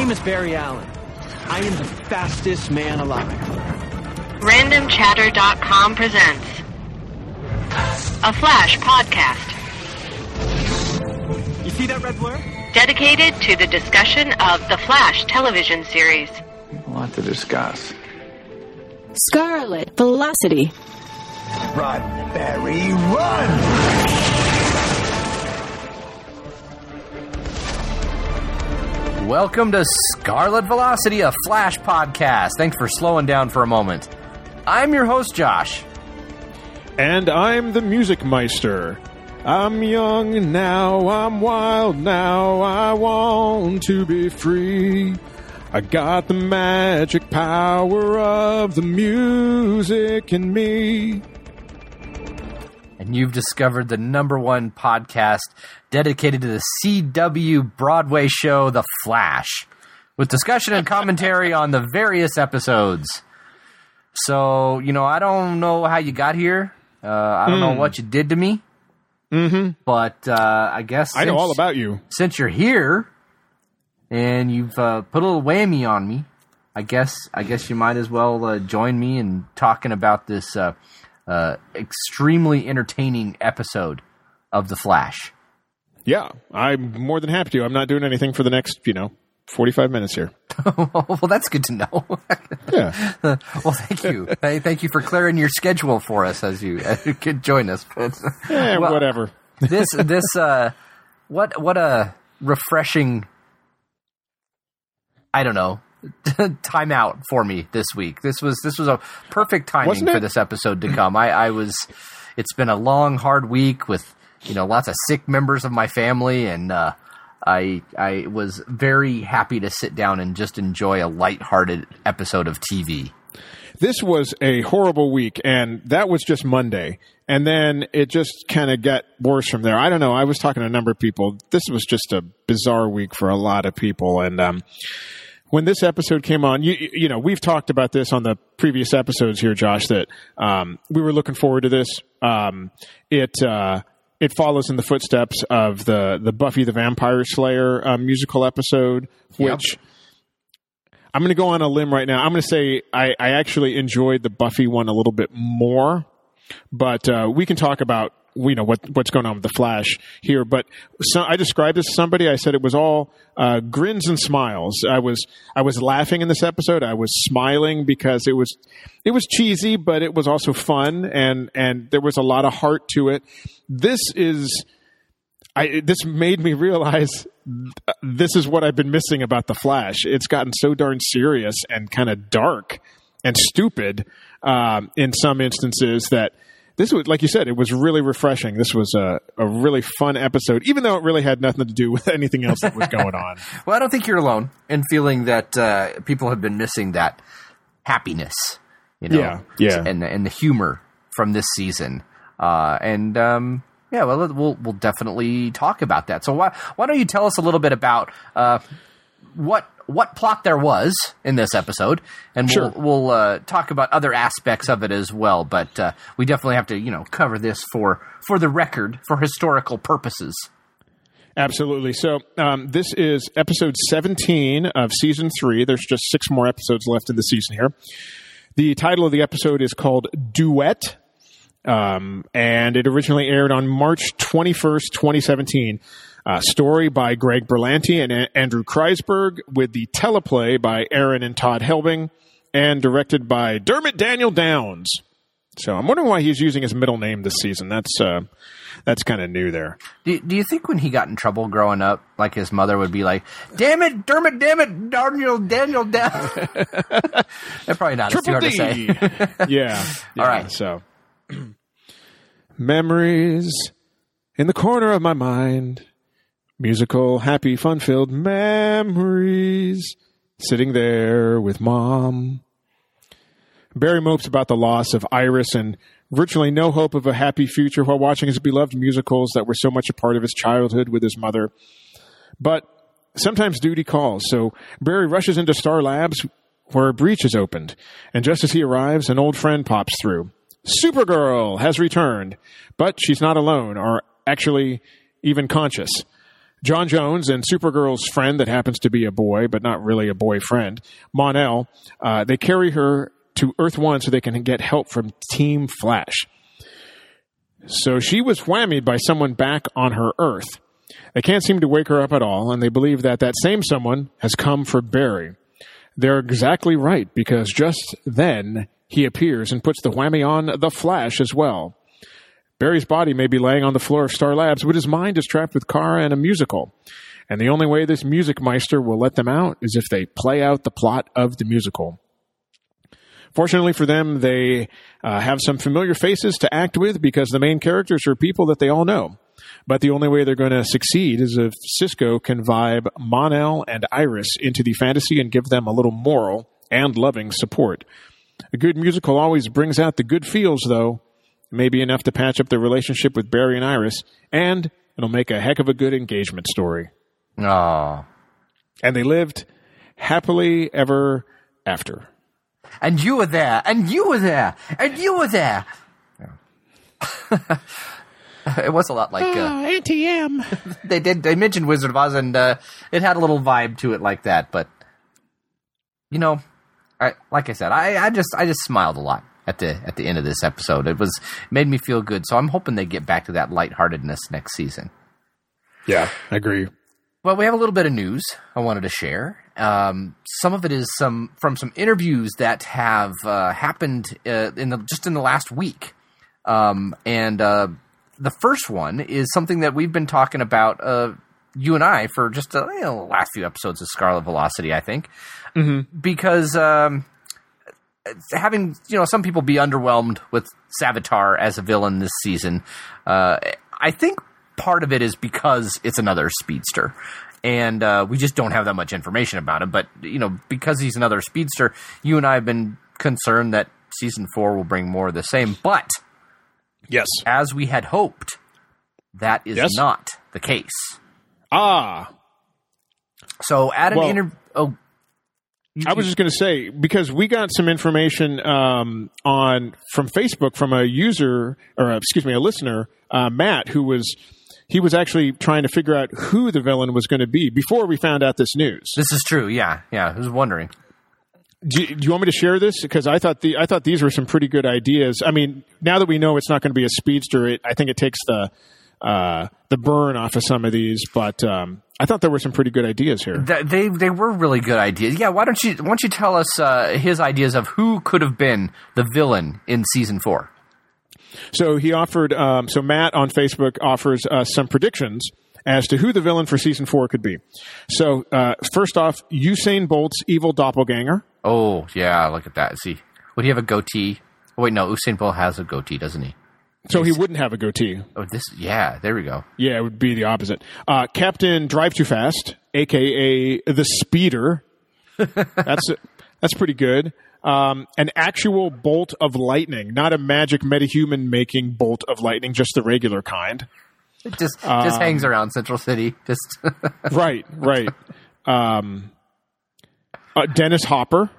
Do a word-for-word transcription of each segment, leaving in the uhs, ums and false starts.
name is Barry Allen. I am the fastest man alive. Random Chatter dot com presents a Flash podcast. You see that red blur? Dedicated to the discussion of the Flash television series. A lot to discuss. Scarlet Velocity. Run, Barry, run! Welcome to Scarlet Velocity, a Flash podcast. Thanks for slowing down for a moment. I'm your host, Josh. And I'm the Music Meister. I'm young now, I'm wild now, I want to be free. I got the magic power of the music in me. And you've discovered the number one podcast dedicated to the C W Broadway show, The Flash, with discussion and commentary on the various episodes. So, you know, I don't know how you got here. Uh, I don't mm. know what you did to me. Mm-hmm. But uh, I guess I know all about you. Since you're here and you've uh, put a little whammy on me, I guess I guess you might as well uh, join me in talking about this uh, uh, extremely entertaining episode of The Flash. Yeah, I'm more than happy to. I'm not doing anything for the next, you know, forty-five minutes here. Well, that's good to know. Yeah. Uh, well, thank you. Hey, thank you for clearing your schedule for us as you, as you could join us. Yeah, well, whatever. this, this, uh, what, what a refreshing, I don't know, timeout for me this week. This was, this was a perfect timing for this episode to come. I, I was, it's been a long, hard week with, you know, lots of sick members of my family, and, uh, I I was very happy to sit down and just enjoy a lighthearted episode of T V. This was a horrible week, and that was just Monday. And then it just kind of got worse from there. I don't know. I was talking to a number of people. This was just a bizarre week for a lot of people. And um, when this episode came on, you, you know, we've talked about this on the previous episodes here, Josh, that um, we were looking forward to this. Um, it... Uh, It follows in the footsteps of the, the Buffy the Vampire Slayer uh, musical episode, which yep. I'm going to go on a limb right now. I'm going to say I, I actually enjoyed the Buffy one a little bit more, but uh, we can talk about you know what what's going on with the Flash here. But so I described this to somebody. I said it was all uh, grins and smiles. I was I was laughing in this episode. I was smiling because it was it was cheesy, but it was also fun, and and there was a lot of heart to it. This is, I, this made me realize this is what I've been missing about The Flash. It's gotten so darn serious and kind of dark and stupid um, in some instances that this was, like you said, it was really refreshing. This was a, a really fun episode, even though it really had nothing to do with anything else that was going on. Well, I don't think you're alone in feeling that uh, people have been missing that happiness, you know, yeah, yeah. and, and the humor from this season. Uh, and, um, yeah, well, we'll, we'll definitely talk about that. So why, why don't you tell us a little bit about, uh, what, what plot there was in this episode, and we'll, sure. we'll, uh, talk about other aspects of it as well. But, uh, we definitely have to, you know, cover this for, for the record, for historical purposes. Absolutely. So, um, this is episode seventeen of season three. There's just six more episodes left in the season here. The title of the episode is called Duet. Um, and it originally aired on March twenty-first, twenty seventeen. Uh, story by Greg Berlanti and a- Andrew Kreisberg, with the teleplay by Aaron and Todd Helbing, and directed by Dermot Daniel Downs. So I'm wondering why he's using his middle name this season. That's uh, that's kind of new there. Do, do you think when he got in trouble growing up, like his mother would be like, "Damn it, Dermot, damn it, Daniel, Daniel Downs"? That's probably not Triple as hard D. to say. yeah. yeah. All right. So. Memories in the corner of my mind. Musical, happy, fun-filled memories. Sitting there with Mom. Barry mopes about the loss of Iris and virtually no hope of a happy future while watching his beloved musicals that were so much a part of his childhood with his mother. But sometimes duty calls, so Barry rushes into Star Labs where a breach is opened. And just as he arrives, an old friend pops through. Supergirl has returned, but she's not alone, or actually even conscious. John Jones and Supergirl's friend that happens to be a boy, but not really a boyfriend, Mon-El, uh, they carry her to Earth One so they can get help from Team Flash. So she was whammied by someone back on her Earth. They can't seem to wake her up at all, and they believe that that same someone has come for Barry. They're exactly right, because just then he appears and puts the whammy on the Flash as well. Barry's body may be laying on the floor of Star Labs, but his mind is trapped with Kara and a musical. And the only way this music meister will let them out is if they play out the plot of the musical. Fortunately for them, they uh, have some familiar faces to act with because the main characters are people that they all know. But the only way they're going to succeed is if Cisco can vibe Mon-El and Iris into the fantasy and give them a little moral and loving support. A good musical always brings out the good feels, though. Maybe enough to patch up their relationship with Barry and Iris, and it'll make a heck of a good engagement story. Aww. And they lived happily ever after. And you were there, and you were there, and you were there. It was a lot like uh, uh, A T M. They did. They mentioned Wizard of Oz, and uh, it had a little vibe to it like that. But you know, I, like I said, I, I just I just smiled a lot at the at the end of this episode. It was made me feel good. So I'm hoping they get back to that lightheartedness next season. Yeah, I agree. Well, we have a little bit of news I wanted to share. Um, some of it is some from some interviews that have uh, happened uh, in the just in the last week, um, and uh, the first one is something that we've been talking about, uh, you and I, for just uh, you know, the last few episodes of Scarlet Velocity, I think, mm-hmm. because um, having you know some people be underwhelmed with Savitar as a villain this season, uh, I think part of it is because it's another speedster. And uh, we just don't have that much information about him. But, you know, because he's another speedster, you and I have been concerned that Season four will bring more of the same. But, yes, as we had hoped, that is yes. not the case. Ah. So, at an well, interview... Oh, I was just going to say, because we got some information um, on from Facebook from a user, or uh, excuse me, a listener, uh, Matt, who was... He was actually trying to figure out who the villain was going to be before we found out this news. This is true, yeah. Yeah, I was wondering. Do you, do you want me to share this? Because I thought the I thought these were some pretty good ideas. I mean, now that we know it's not going to be a speedster, it, I think it takes the uh, the burn off of some of these. But um, I thought there were some pretty good ideas here. Th- they they were really good ideas. Yeah, why don't you why don't you tell us uh, his ideas of who could have been the villain in Season four? So he offered, um, so Matt on Facebook offers uh, some predictions as to who the villain for Season four could be. So uh, first off, Usain Bolt's evil doppelganger. Oh, yeah, look at that. See, would he have a goatee? Oh, wait, no, Usain Bolt has a goatee, doesn't he? So he wouldn't have a goatee. Oh, this, yeah, there we go. Yeah, it would be the opposite. Uh, Captain Drive Too Fast, a k a the Speeder. That's that's pretty good. Um, an actual bolt of lightning, not a magic metahuman making bolt of lightning, just the regular kind. It just um, just hangs around Central City. Just right, right. Um, uh, Dennis Hopper.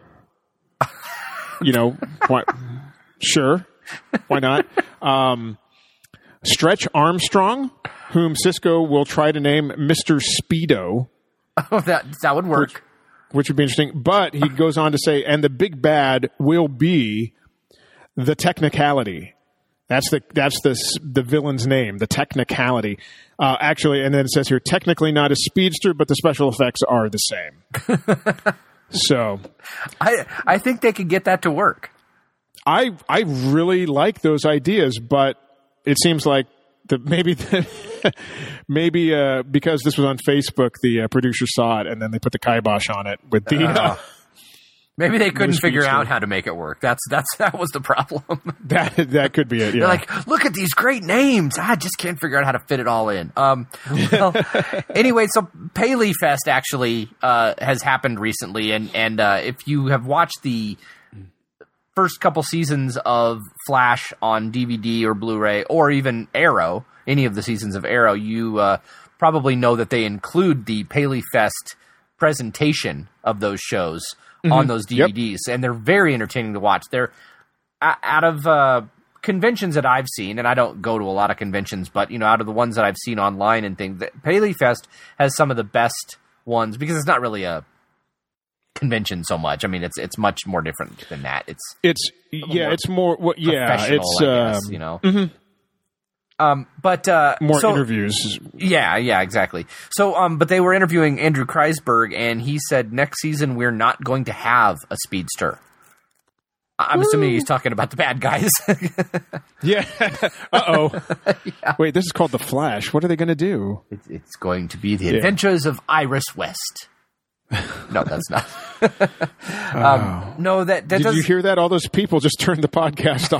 You know, why, sure, why not? Um, Stretch Armstrong, whom Cisco will try to name Mister Speedo. Oh, that that would work. Which, Which would be interesting. But he goes on to say, and the big bad will be the Technicality. That's the that's the the villain's name, the Technicality. Uh, actually, and then it says here, technically not a speedster, but the special effects are the same. So, I I think they could get that to work. I I really like those ideas, but it seems like the maybe the, maybe uh, because this was on Facebook, the uh, producer saw it and then they put the kibosh on it with the. Uh, uh, maybe they couldn't figure out how to make it work. That's that's that was the problem. that that could be it. Yeah. They're like, look at these great names. I just can't figure out how to fit it all in. Um, well, anyway, so Paley Fest actually uh, has happened recently, and and uh, if you have watched the first couple seasons of Flash on D V D or Blu-ray, or even Arrow, any of the seasons of Arrow, you uh, probably know that they include the Paley Fest presentation of those shows mm-hmm. on those D V Ds, yep. and they're very entertaining to watch. They're out of uh, conventions that I've seen, and I don't go to a lot of conventions, but, you know, out of the ones that I've seen online and things, Paley Fest has some of the best ones because it's not really a convention so much. I mean, it's it's much more different than that. It's it's yeah, it's more what yeah, it's I um, guess, you know. Mm-hmm. Um, but uh, more so, interviews. Yeah, yeah, exactly. So, um, but they were interviewing Andrew Kreisberg, and he said next season we're not going to have a speedster. I'm Woo. assuming he's talking about the bad guys. yeah. Uh-oh. yeah. Wait, this is called The Flash. What are they going to do? It's, it's going to be the yeah. adventures of Iris West. No, that's not. um, oh. No, that, that Did does... you hear that? All those people just turned the podcast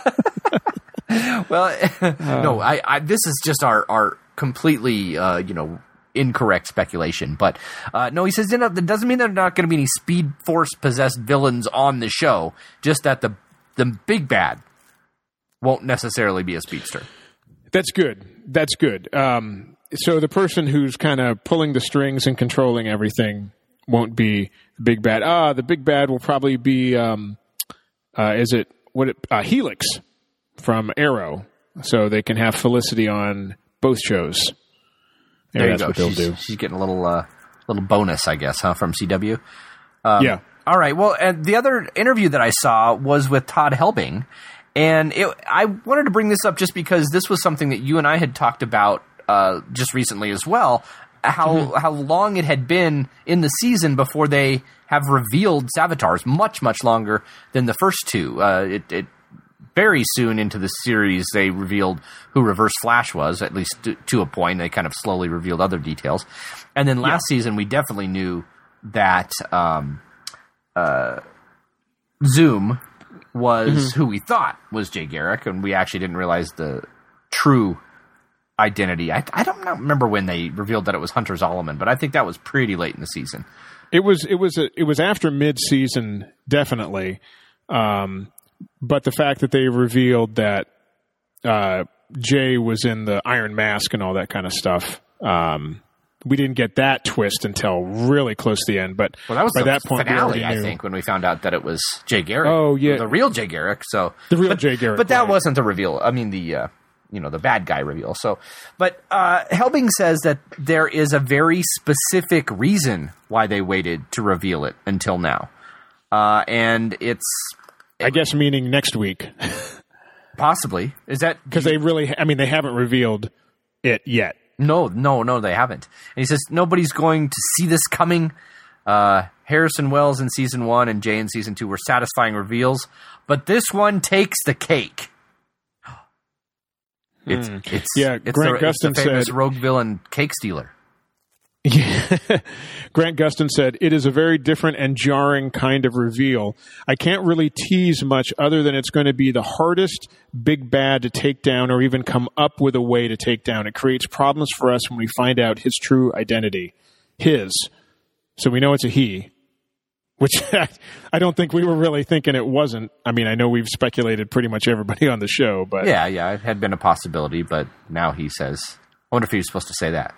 off. well, uh. no, I, I, this is just our, our completely, uh, you know, incorrect speculation. But uh, no, he says you know, that doesn't mean there are not going to be any Speed Force possessed villains on the show. Just that the the big bad won't necessarily be a speedster. That's good. That's good. Um, so the person who's kind of pulling the strings and controlling everything won't be the big bad. Ah, the big bad will probably be. Um, uh, is it what? It, uh, Helix from Arrow, so they can have Felicity on both shows. Yeah, there you that's go. What they'll she's, do. She's getting a little uh, little bonus, I guess, huh, from C W. Um, yeah. All right. Well, and the other interview that I saw was with Todd Helbing, and it, I wanted to bring this up just because this was something that you and I had talked about uh, just recently as well. How mm-hmm. how long it had been in the season before they have revealed Savitar's, much much longer than the first two. Uh, it, it very soon into the series, they revealed who Reverse Flash was, at least to, to a point. They kind of slowly revealed other details. And then last yeah. season, we definitely knew that um, uh, Zoom was mm-hmm. who we thought was Jay Garrick, and we actually didn't realize the true identity. I, I don't remember when they revealed that it was Hunter Zolomon, but I think that was pretty late in the season. It was it was a, it was after mid-season, definitely. Um But the fact that they revealed that uh, Jay was in the Iron Mask and all that kind of stuff, um, we didn't get that twist until really close to the end. But well, that was by the that point, finale, we I knew. think, when we found out that it was Jay Garrick. Oh yeah, the real Jay Garrick. So the real but, Jay Garrick. But that right. wasn't the reveal. I mean, the uh, you know the bad guy reveal. So, but uh, Helbing says that there is a very specific reason why they waited to reveal it until now, uh, and it's. I guess meaning next week. Possibly. Is that... Because they really... I mean, they haven't revealed it yet. No, no, no, they haven't. And he says, nobody's going to see this coming. Uh, Harrison Wells in Season one and Jay in Season two were satisfying reveals, but this one takes the cake. It's, mm. it's, yeah, it's Grant the, Gustin it's the famous said... rogue villain cake stealer. Yeah. Grant Gustin said, it is a very different and jarring kind of reveal. I can't really tease much other than it's going to be the hardest big bad to take down or even come up with a way to take down. It creates problems for us when we find out his true identity. His. So we know it's a he. Which I don't think we were really thinking it wasn't. I mean, I know we've speculated pretty much everybody on the show, but... Yeah, yeah, it had been a possibility, but now he says... I wonder if he was supposed to say that.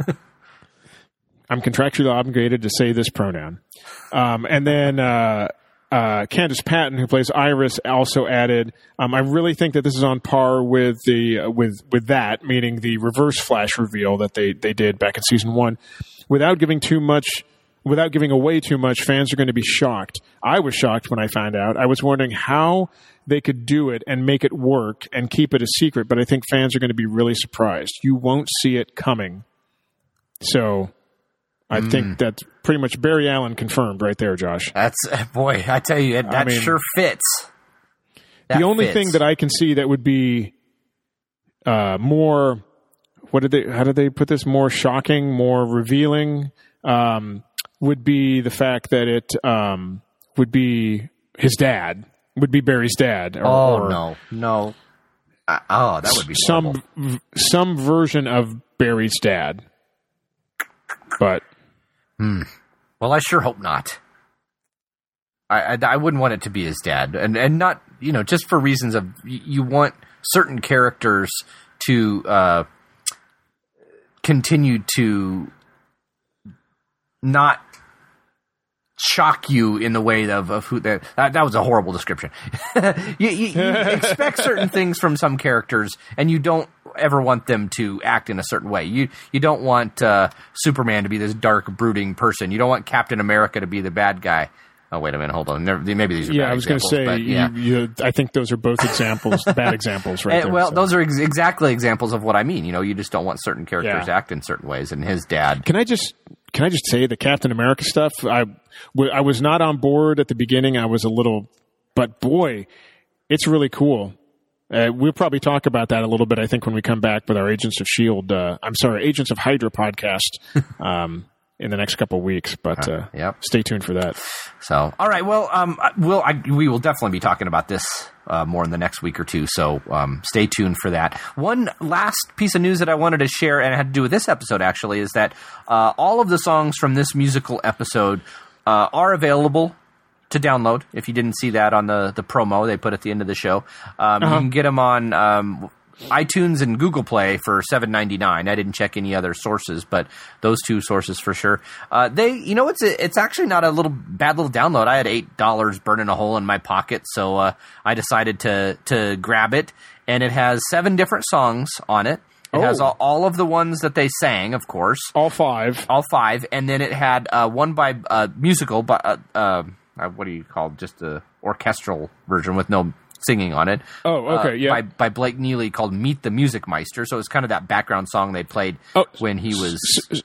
I'm contractually obligated to say this pronoun. Um, and then uh, uh, Candace Patton, who plays Iris, also added, um, I really think that this is on par with the uh, with with that, meaning the Reverse Flash reveal that they, they did back in season one. Without giving too much, without giving away too much, fans are going to be shocked. I was shocked when I found out. I was wondering how they could do it and make it work and keep it a secret, but I think fans are going to be really surprised. You won't see it coming. So... I mm. think that's pretty much Barry Allen confirmed right there, Josh. That's, boy, I tell you, that I mean, sure fits. That the only fits. thing that I can see that would be uh, more, what did they, how did they put this? More shocking, more revealing, um, would be the fact that it um, would be his dad, would be Barry's dad. Or, oh, or no, no. Uh, oh, that would be some horrible. Some version of Barry's dad. But... Hmm. Well, I sure hope not. I, I, I wouldn't want it to be his dad, and and not you know just for reasons of you, you want certain characters to uh, continue to not shock you in the way of, of who that, that that was a horrible description. you, you, you expect certain things from some characters, and you don't ever want them to act in a certain way. You you don't want uh, Superman to be this dark, brooding person. You don't want Captain America to be the bad guy. Oh, wait a minute, hold on. Never, maybe these are yeah, bad I was going to say, but, yeah. you, you, I think those are both examples, bad examples right and, there. Well, so. those are ex- exactly examples of what I mean. You know, you just don't want certain characters Yeah. to act in certain ways, and his dad... Can I just can I just say the Captain America stuff? I, w- I was not on board at the beginning. I was a little... But, boy, it's really cool. Uh, we'll probably talk about that a little bit, I think, when we come back with our Agents of S H I E L D... Uh, I'm sorry, Agents of Hydra podcast. um in the next couple of weeks, but uh, yep. stay tuned for that. So, all right, well, um, we'll, I, we will definitely be talking about this uh, more in the next week or two, so um, stay tuned for that. One last piece of news that I wanted to share, and it had to do with this episode, actually, is that uh, all of the songs from this musical episode uh, are available to download. If you didn't see that on the, the promo they put at the end of the show, um, uh-huh. you can get them on... Um, iTunes and Google Play for seven ninety-nine. I didn't check any other sources, but those two sources for sure. Uh, they, you know, it's a, it's actually not a little bad little download. I had eight dollars burning a hole in my pocket, so uh, I decided to to grab it, and it has seven different songs on it. It oh. has all, all of the ones that they sang, of course, all five, all five, and then it had uh, one by uh, musical, but uh, uh, what do you call just a orchestral version with no singing on it. Oh, okay, uh, yeah. By, by Blake Neely called Meet the Music Meister. So it's kind of that background song they played oh, when he was... S-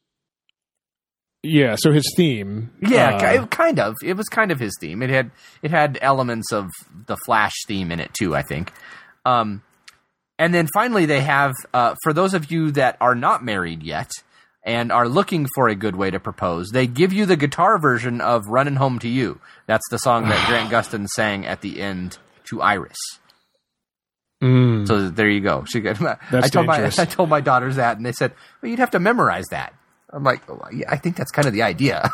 yeah, so his theme... Yeah, uh, kind of. It was kind of his theme. It had it had elements of the Flash theme in it too, I think. Um, and then finally they have, uh, for those of you that are not married yet and are looking for a good way to propose, they give you the guitar version of Runnin' Home to You. That's the song that Grant Gustin sang at the end to Iris. Mm. So there you go. She got, That's I told dangerous. my I told my daughters that, and they said, "Well, you'd have to memorize that." I'm like, oh, yeah, "I think that's kind of the idea."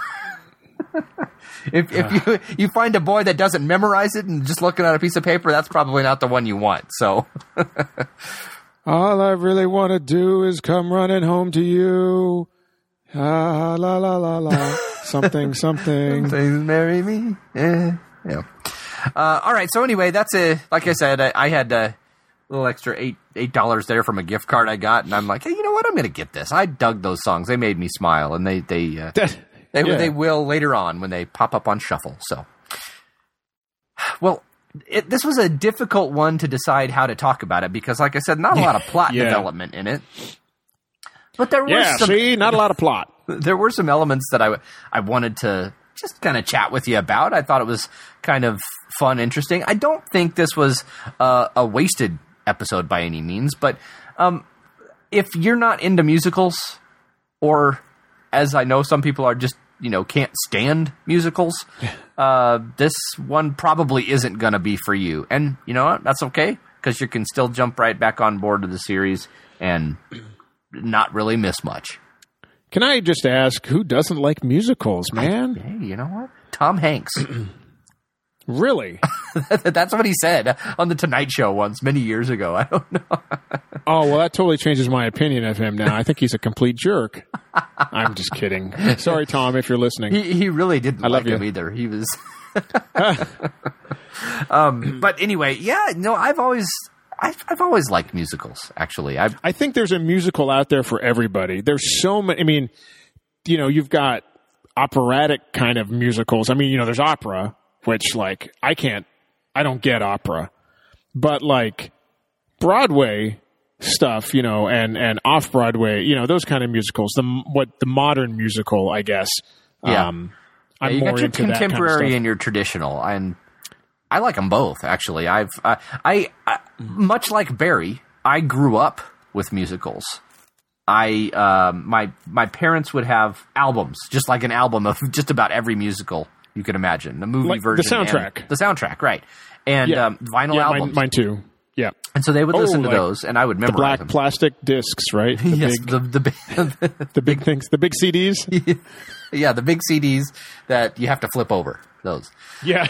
if if you you find a boy that doesn't memorize it and just looking at a piece of paper, that's probably not the one you want. So, all I really want to do is come running home to you. Ah, la la la la. Something something. Something marry me. Yeah. Yeah. Uh, all right. So anyway, that's a like I said, I, I had a little extra eight eight dollars there from a gift card I got, and I'm like, hey, you know what? I'm going to get this. I dug those songs. They made me smile, and they they uh, they yeah. they will later on when they pop up on shuffle. So, well, it, this was a difficult one to decide how to talk about it because, like I said, not a lot of plot yeah. development in it. But there were yeah, some, see, not a lot of plot. There were some elements that I I wanted to just kind of chat with you about. I thought it was kind of fun, interesting. I don't think this was uh, a wasted episode by any means, but um, if you're not into musicals, or as I know some people are just, you know, can't stand musicals, uh, this one probably isn't going to be for you. And you know what? That's okay, because you can still jump right back on board to the series and not really miss much. Can I just ask, who doesn't like musicals, man? I, hey, you know what? Tom Hanks. Really? That's what he said on The Tonight Show once, many years ago. I don't know. Oh, well, that totally changes my opinion of him now. I think he's a complete jerk. I'm just kidding. Sorry, Tom, if you're listening. He, he really didn't I like love him you. either. He was... um, but anyway, yeah, no, I've always... I've, I've always liked musicals, actually. I've, I think there's a musical out there for everybody. There's so many. I mean, you know, you've got operatic kind of musicals. I mean, you know, there's opera, which, like, I can't, I don't get opera. But, like, Broadway stuff, you know, and, and off-Broadway, you know, those kind of musicals, the what the modern musical, I guess. Yeah. Um, I'm yeah, you more got your into that kind of contemporary stuff. and your traditional, and I like them both. Actually, I've uh, I, I much like Barry, I grew up with musicals. I um, my my parents would have albums, just like an album of just about every musical you could imagine, the movie Like the version, soundtrack. and the soundtrack, right? And Yeah. um, vinyl yeah, albums, mine, mine too. Yeah. and so they would Oh, listen to like those, and I would The memorize black them. plastic discs, right? The yes, big, the the big, the big things, the big C Ds. yeah, the big C Ds that you have to flip over. those. Yeah.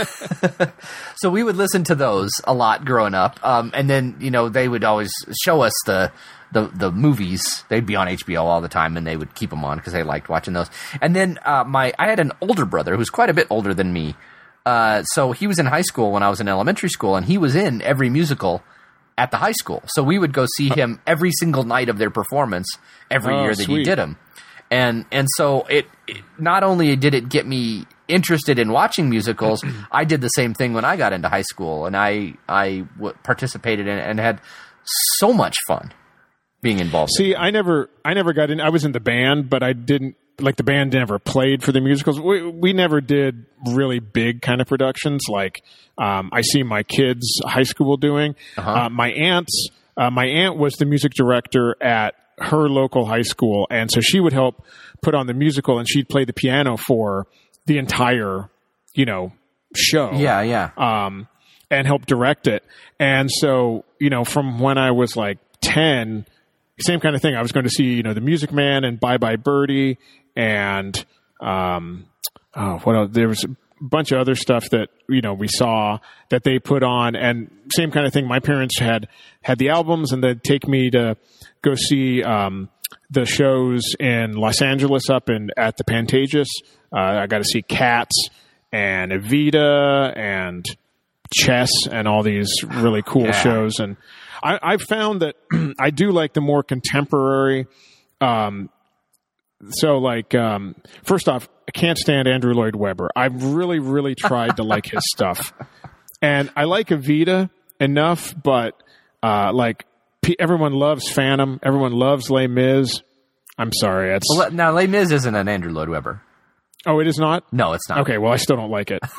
So we would listen to those a lot growing up. Um, and then, you know, they would always show us the, the, the movies. They'd be on H B O all the time, and they would keep them on because they liked watching those. And then, uh, my, I had an older brother who's quite a bit older than me. Uh, so he was in high school when I was in elementary school, and he was in every musical at the high school. So we would go see him every single night of their performance every Oh, year that sweet. he did them. And, and so it, it, not only did it get me interested in watching musicals, I did the same thing when I got into high school, and I, I w- participated in it and had so much fun being involved. See, I never, I never got in. I was in the band, but I didn't like the band. Never played for the musicals. We we never did really big kind of productions like um, I see my kids' high school doing. Uh-huh. Uh, my aunt's, uh, my aunt was the music director at her local high school, and so she would help put on the musical, and she'd play the piano for the entire, you know, show. Yeah, yeah. Um, and help direct it. And so, you know, from when I was like ten. Same kind of thing. I was going to see, you know, The Music Man and Bye Bye Birdie and, um, oh, what else? There was a bunch of other stuff that, you know, we saw that they put on, and same kind of thing. My parents had, had the albums, and they'd take me to go see, um, the shows in Los Angeles up in, at the Pantages. Uh, I got to see Cats and Evita and Chess and all these really cool Yeah. shows. And, I, I've found that I do like the more contemporary. Um, so, like, um, first off, I can't stand Andrew Lloyd Webber. I've really, really tried to like his stuff, and I like Evita enough. But uh, like, p- everyone loves Phantom. Everyone loves Les Mis. I'm sorry. It's Well, now, Les Mis isn't an Andrew Lloyd Webber. oh, it is not. No, it's not. Okay, well, I still don't like it.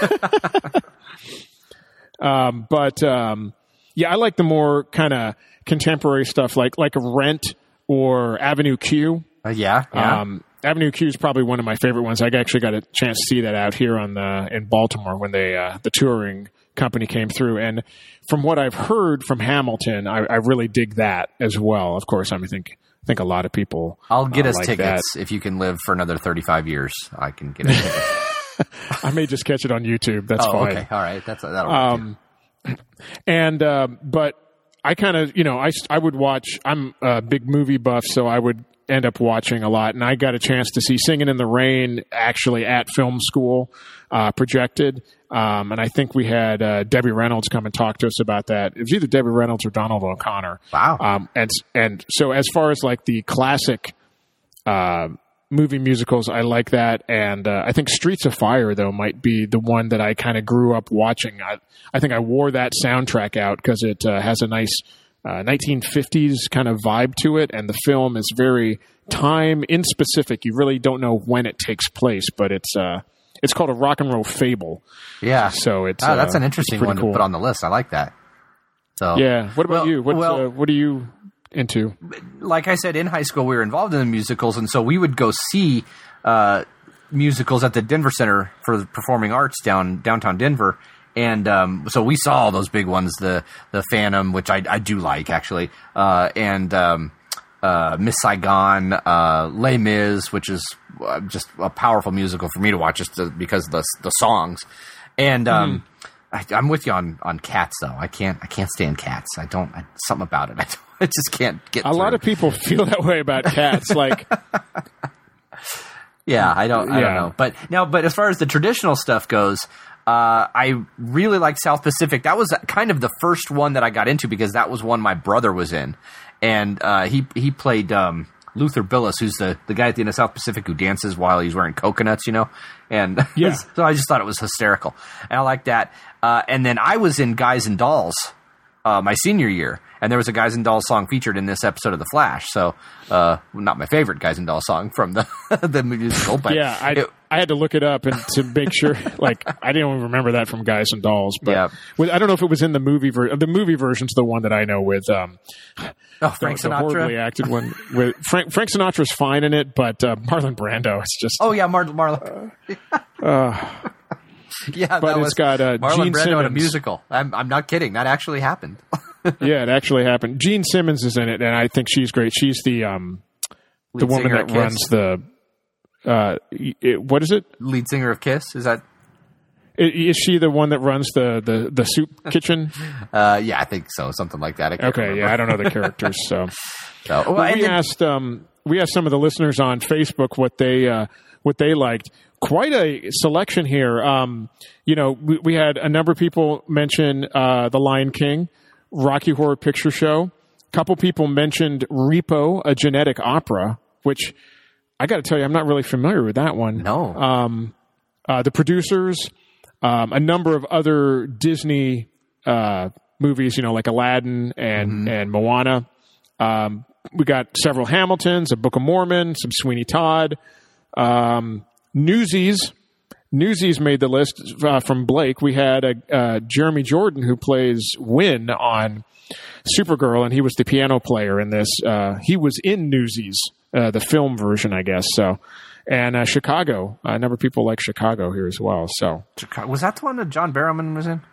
um, but um, yeah, I like the more kind of contemporary stuff, like like Rent or Avenue Q. Uh, yeah, yeah. Um, Avenue Q is probably one of my favorite ones. I actually got a chance to see that out here on the in Baltimore when they uh, the touring company came through. And from what I've heard from Hamilton, I, I really dig that as well. Of course, I mean, I think I think a lot of people. I'll get uh, us like tickets that. if you can live for another thirty-five years. I can get us tickets. I may just catch it on YouTube. That's oh, fine. okay. All right. That's that'll Um, and, uh, but I kind of, you know, I, I would watch, I'm a big movie buff, so I would end up watching a lot. And I got a chance to see Singing in the Rain actually at film school, uh, projected. Um, and I think we had, uh, Debbie Reynolds come and talk to us about that. It was either Debbie Reynolds or Donald O'Connor. Wow. Um, and, and so as far as like the classic, uh, movie musicals, I like that. And uh, I think Streets of Fire, though, might be the one that I kind of grew up watching. I, I think I wore that soundtrack out because it uh, has a nice uh, nineteen fifties kind of vibe to it. And the film is very time in specific. You really don't know when it takes place, but it's uh, it's called A Rock and Roll Fable. Yeah. So it's oh, that's uh, an interesting it's pretty one cool. to put on the list. I like that. So Yeah. What about well, you? What, well, uh, what are you into? like I said, in high school, we were involved in the musicals, and so we would go see uh, musicals at the Denver Center for the Performing Arts down downtown Denver. And um, so we saw all those big ones, the the Phantom, which I, I do like, actually, uh, and um, uh, Miss Saigon, uh, Les Mis, which is uh, just a powerful musical for me to watch just to, because of the, the songs. And um, mm. I, I'm with you on, on Cats, though. I can't I can't stand Cats. I don't I, something about it. I, don't, I just can't get. A through. lot of people feel that way about Cats. Like, yeah, I don't I Yeah. don't know. But now, but as far as the traditional stuff goes. Uh, I really like South Pacific. That was kind of the first one that I got into because that was one my brother was in, and uh, he he played um, Luther Billis, who's the, the guy at the end of South Pacific who dances while he's wearing coconuts, you know. And Yeah. so I just thought it was hysterical, and I like that. Uh, and then I was in Guys and Dolls uh, my senior year, and there was a Guys and Dolls song featured in this episode of The Flash. So uh, not my favorite Guys and Dolls song from the the musical, but yeah, I, it, I had to look it up and to make sure. Like, I didn't even remember that from Guys and Dolls. But Yeah. with, I don't know if it was in the movie version. The movie version's the one that I know with um, oh, Frank the, the horribly Sinatra. acted one. With Frank Frank Sinatra's fine in it, but uh, Marlon Brando is just. Oh yeah, Mar- Marlon. Uh, yeah, but that it's was got uh, Marlon Gene Brando in a Simmons. musical. I'm, I'm not kidding. That actually happened. Yeah, it actually happened. Gene Simmons is in it, and I think she's great. She's the um, the Lead woman singer that of Kiss? runs the. Uh, it, what is it? Lead singer of Kiss. Is that? Is she the one that runs the, the, the soup kitchen? Uh, yeah, I think so. Something like that. I can't okay, remember. yeah, I don't know the characters. So, so well, well, we then, asked um, we asked some of the listeners on Facebook what they uh, what they liked. Quite a selection here. Um, you know, we, we had a number of people mention uh, The Lion King, Rocky Horror Picture Show. A couple people mentioned Repo, a genetic opera, which I got to tell you, I'm not really familiar with that one. No. Um, uh, the Producers. Um, a number of other Disney uh, movies, you know, like Aladdin and, mm-hmm. and Moana. Um, we got several Hamiltons, A Book of Mormon, some Sweeney Todd. Um, Newsies. Newsies made the list uh, from Blake. We had a, uh, Jeremy Jordan, who plays Win on Supergirl, and he was the piano player in this. Uh, he was in Newsies, uh, the film version, I guess. So. And uh, Chicago. A number of people like Chicago here as well. So, was that the one that John Barrowman was in?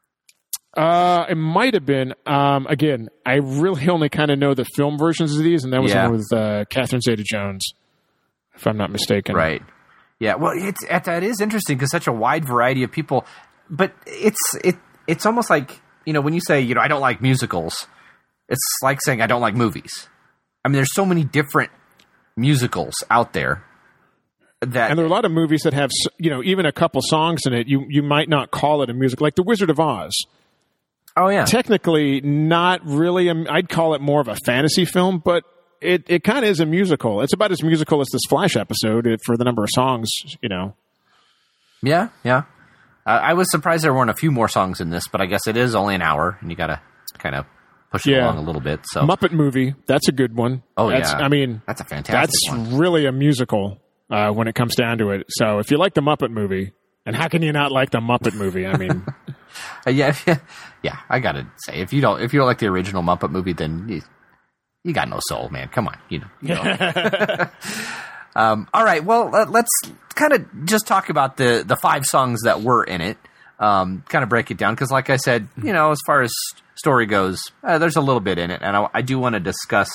Uh, it might have been. Um, again, I really only kind of know the film versions of these, and that was yeah. the one with uh, Catherine Zeta-Jones, if I'm not mistaken. Right. Yeah. Well, it's that is interesting because such a wide variety of people. But it's it it's almost like, you know, when you say, you know, I don't like musicals, it's like saying I don't like movies. I mean, there's so many different musicals out there. That, and there are a lot of movies that have, you know, even a couple songs in it. You you might not call it a musical, like The Wizard of Oz. Oh yeah, technically not really. A, I'd call it more of a fantasy film, but it, it kind of is a musical. It's about as musical as this Flash episode for the number of songs, you know. Yeah, yeah. Uh, I was surprised there weren't a few more songs in this, but I guess it is only an hour, and you got to kind of push it yeah. along a little bit. So Muppet Movie, that's a good one. Oh that's, yeah, I mean that's a fantastic. That's one. really a musical. Uh, when it comes down to it. So if you like the Muppet Movie, and how can you not like the Muppet Movie? I mean, uh, yeah, yeah, I gotta say, if you don't, if you don't like the original Muppet Movie, then you, you got no soul, man. Come on, you know. You know. um, all right, well, uh, let's kind of just talk about the the five songs that were in it. Um, kind of break it down because, like I said, you know, as far as story goes, uh, there's a little bit in it, and I, I do want to discuss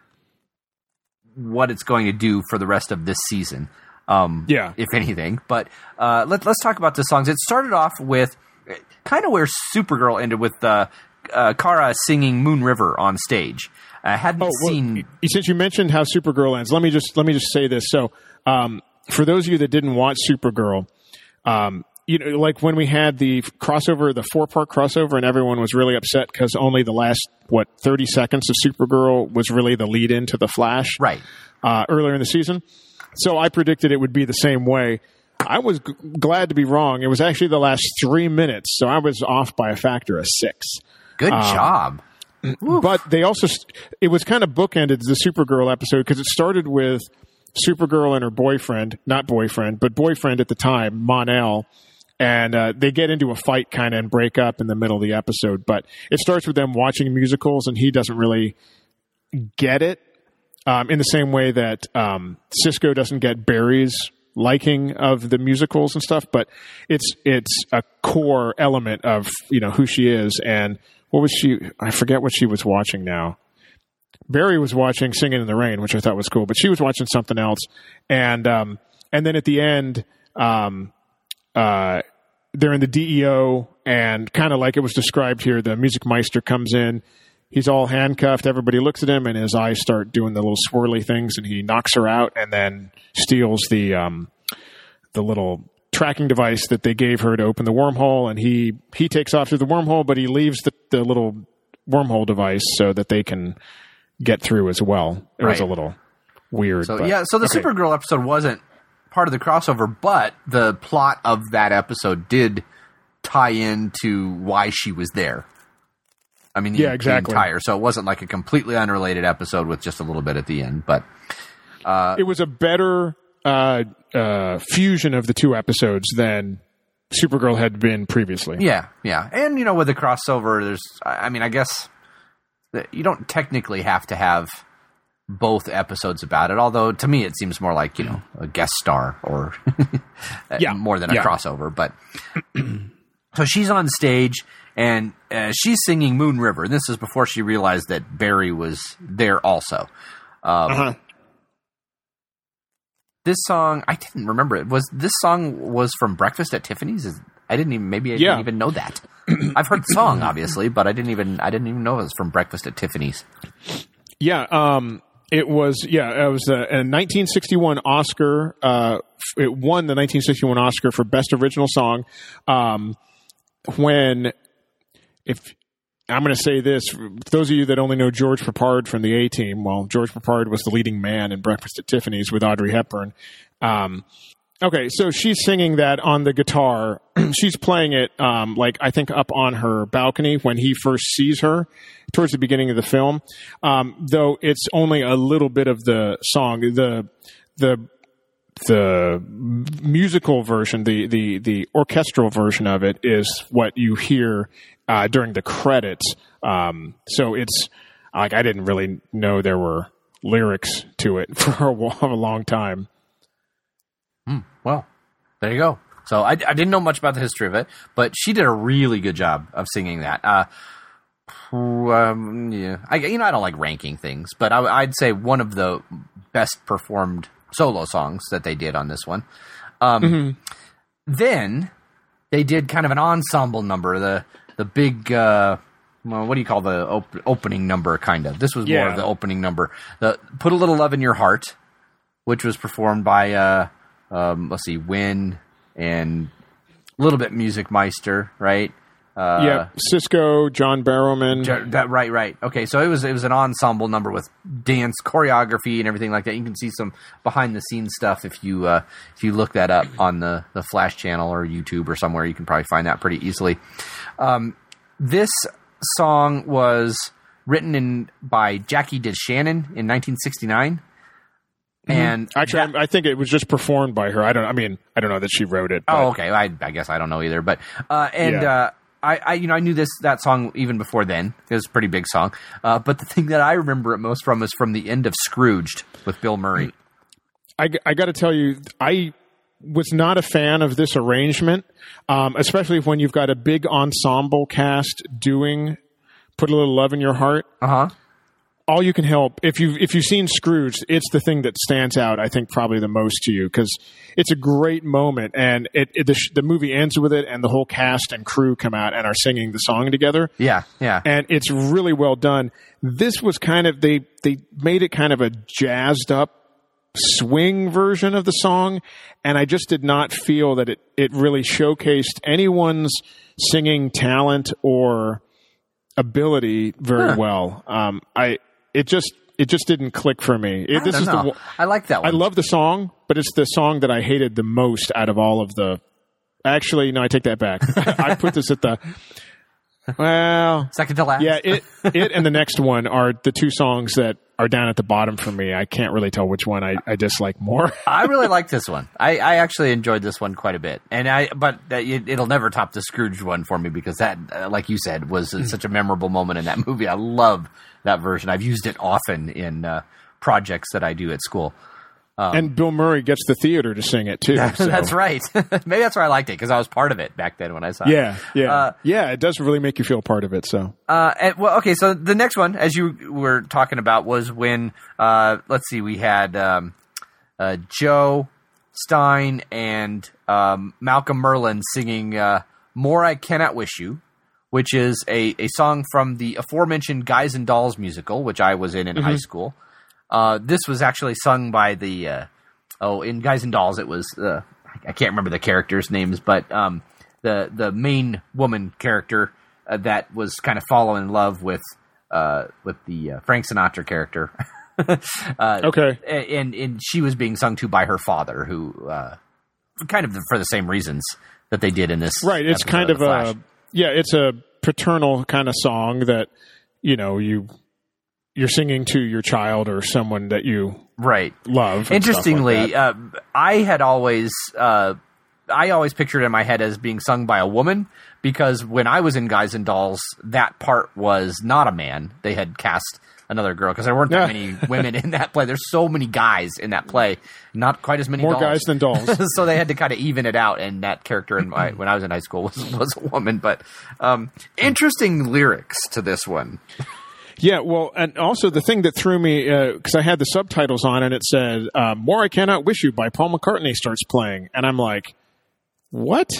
what it's going to do for the rest of this season, um, yeah. if anything. But uh, let, let's talk about the songs. It started off with kind of where Supergirl ended with uh, uh, Kara singing Moon River on stage. I hadn't oh, well, seen. Since you mentioned how Supergirl ends, let me just let me just say this. So, um, for those of you that didn't watch Supergirl, um, you know, like when we had the crossover, the four-part crossover, and everyone was really upset because only the last, what, thirty seconds of Supergirl was really the lead-in to The Flash. Right. Uh, earlier in the season. So I predicted it would be the same way. I was g- glad to be wrong. It was actually the last three minutes, so I was off by a factor of six. Good um, job. But they also, it was kind of bookended, the Supergirl episode, because it started with Supergirl and her boyfriend, not boyfriend, but boyfriend at the time, Mon-El. And uh, they get into a fight kind of and break up in the middle of the episode. But it starts with them watching musicals, and he doesn't really get it um, in the same way that um, Cisco doesn't get Barry's liking of the musicals and stuff. But it's it's a core element of, you know, who she is. And what was she? I forget what she was watching now. Barry was watching Singing in the Rain, which I thought was cool. But she was watching something else. And, um, and then at the end... Um, Uh, they're in the D E O, and kind of like it was described here, the music meister comes in. He's all handcuffed. Everybody looks at him, and his eyes start doing the little swirly things, and he knocks her out and then steals the um, the little tracking device that they gave her to open the wormhole, and he, he takes off through the wormhole, but he leaves the, the little wormhole device so that they can get through as well. It right. was a little weird. So, but, yeah, so the okay. Supergirl episode wasn't part of the crossover, but the plot of that episode did tie into why she was there. I mean, the, yeah, exactly. the entire, so it wasn't like a completely unrelated episode with just a little bit at the end, but uh, it was a better uh, uh, fusion of the two episodes than Supergirl had been previously. Yeah, yeah, and you know, with the crossover, there's, I mean, I guess you don't technically have to have both episodes about it, although to me it seems more like, you know, a guest star or yeah. more than a yeah. crossover. But so she's on stage and uh, she's singing Moon River. And this is before she realized that Barry was there also. Um, uh-huh. This song, I didn't remember it. Was this song was from Breakfast at Tiffany's? Is, I didn't even maybe I Yeah. didn't even know that. I've heard the song obviously, but I didn't even I didn't even know it was from Breakfast at Tiffany's. Yeah, um, it was. Yeah, it was a, a nineteen sixty-one Oscar. Uh, it won the nineteen sixty-one Oscar for Best Original Song. Um, when, if I'm going to say this, those of you that only know George Peppard from the A-Team, well, George Peppard was the leading man in Breakfast at Tiffany's with Audrey Hepburn. Um, okay, so she's singing that on the guitar. She's playing it, um, like, I think up on her balcony when he first sees her towards the beginning of the film. Um, though it's only a little bit of the song. The, the, the musical version, the, the, the orchestral version of it is what you hear uh, during the credits. Um, so it's like, I didn't really know there were lyrics to it for a, a long time. Mm, well, there you go. So I, I didn't know much about the history of it, but she did a really good job of singing that. Uh, um, yeah, I, you know, I don't like ranking things, but I, I'd say one of the best performed solo songs that they did on this one. Um, mm-hmm. Then they did kind of an ensemble number, the the big, uh, well, what do you call the op- opening number, kind of? This was yeah. more of the opening number. The Put a Little Love in Your Heart, which was performed by, uh, um, let's see, Wynn and a little bit Music Meister, right? Uh, yeah, Cisco, John Barrowman. J- that, right, right. Okay, so it was it was an ensemble number with dance choreography and everything like that. You can see some behind the scenes stuff if you uh, if you look that up on the, the Flash channel or YouTube or somewhere. You can probably find that pretty easily. Um, this song was written in by Jackie DeShannon in nineteen sixty-nine. And actually, that, I think it was just performed by her. I don't. I mean, I don't know that she wrote it. But. Oh, okay. I, I guess I don't know either. But uh, and yeah. uh, I, I, you know, I knew this that song even before then. It was a pretty big song. Uh, but the thing that I remember it most from is from the end of Scrooged with Bill Murray. I, I got to tell you, I was not a fan of this arrangement, um, especially when you've got a big ensemble cast doing "Put a Little Love in Your Heart." Uh huh. All you can help, if you've, if you've seen Scrooge, it's the thing that stands out, I think, probably the most to you, because it's a great moment, and it, it the, the movie ends with it, and the whole cast and crew come out and are singing the song together. Yeah, yeah. And it's really well done. This was kind of, they, they made it kind of a jazzed up swing version of the song, and I just did not feel that it, it really showcased anyone's singing talent or ability very huh. well. Um, I... It just it just didn't click for me. It, I this don't is know. the I like that one. I love the song, but it's the song that I hated the most out of all of the. Actually, no, I take that back. I put this at the. Well, second to last. Yeah, it it and the next one are the two songs that are down at the bottom for me. I can't really tell which one I, I dislike more. I really like this one. I, I actually enjoyed this one quite a bit, and I but it, it'll never top the Scrooge one for me because that, uh, like you said, was mm. such a memorable moment in that movie. I love that version. I've used it often in uh, projects that I do at school. Um, and Bill Murray gets the theater to sing it too. That, so. That's right. Maybe that's why I liked it, because I was part of it back then when I saw yeah, it. Yeah, yeah, uh, yeah. It does really make you feel part of it. So, uh, and, well, okay. So the next one, as you were talking about, was when uh, let's see, we had um, uh, Joe Stein and um, Malcolm Merlin singing uh, "More I Cannot Wish You," which is a, a song from the aforementioned Guys and Dolls musical, which I was in in mm-hmm. high school. Uh, this was actually sung by the, uh, oh, in Guys and Dolls, it was, uh, I can't remember the characters' names, but um, the the main woman character uh, that was kind of falling in love with uh, with the uh, Frank Sinatra character. uh, okay. And, and she was being sung to by her father, who, uh, kind of for the same reasons that they did in this. Right, it's kind of, of a, yeah, it's a paternal kind of song that, you know, you... you're singing to your child or someone that you right love. Interestingly, like uh, I had always, uh, I always pictured it in my head as being sung by a woman, because when I was in Guys and Dolls, that part was not a man. They had cast another girl, because there weren't that many women in that play. There's so many guys in that play, not quite as many more dolls. guys than dolls. So they had to kind of even it out, and that character in my, when I was in high school was, was a woman. But um, interesting lyrics to this one. Yeah, well, and also the thing that threw me, because uh, I had the subtitles on, and it said, uh, "More I Cannot Wish You" by Paul McCartney starts playing. And I'm like, what?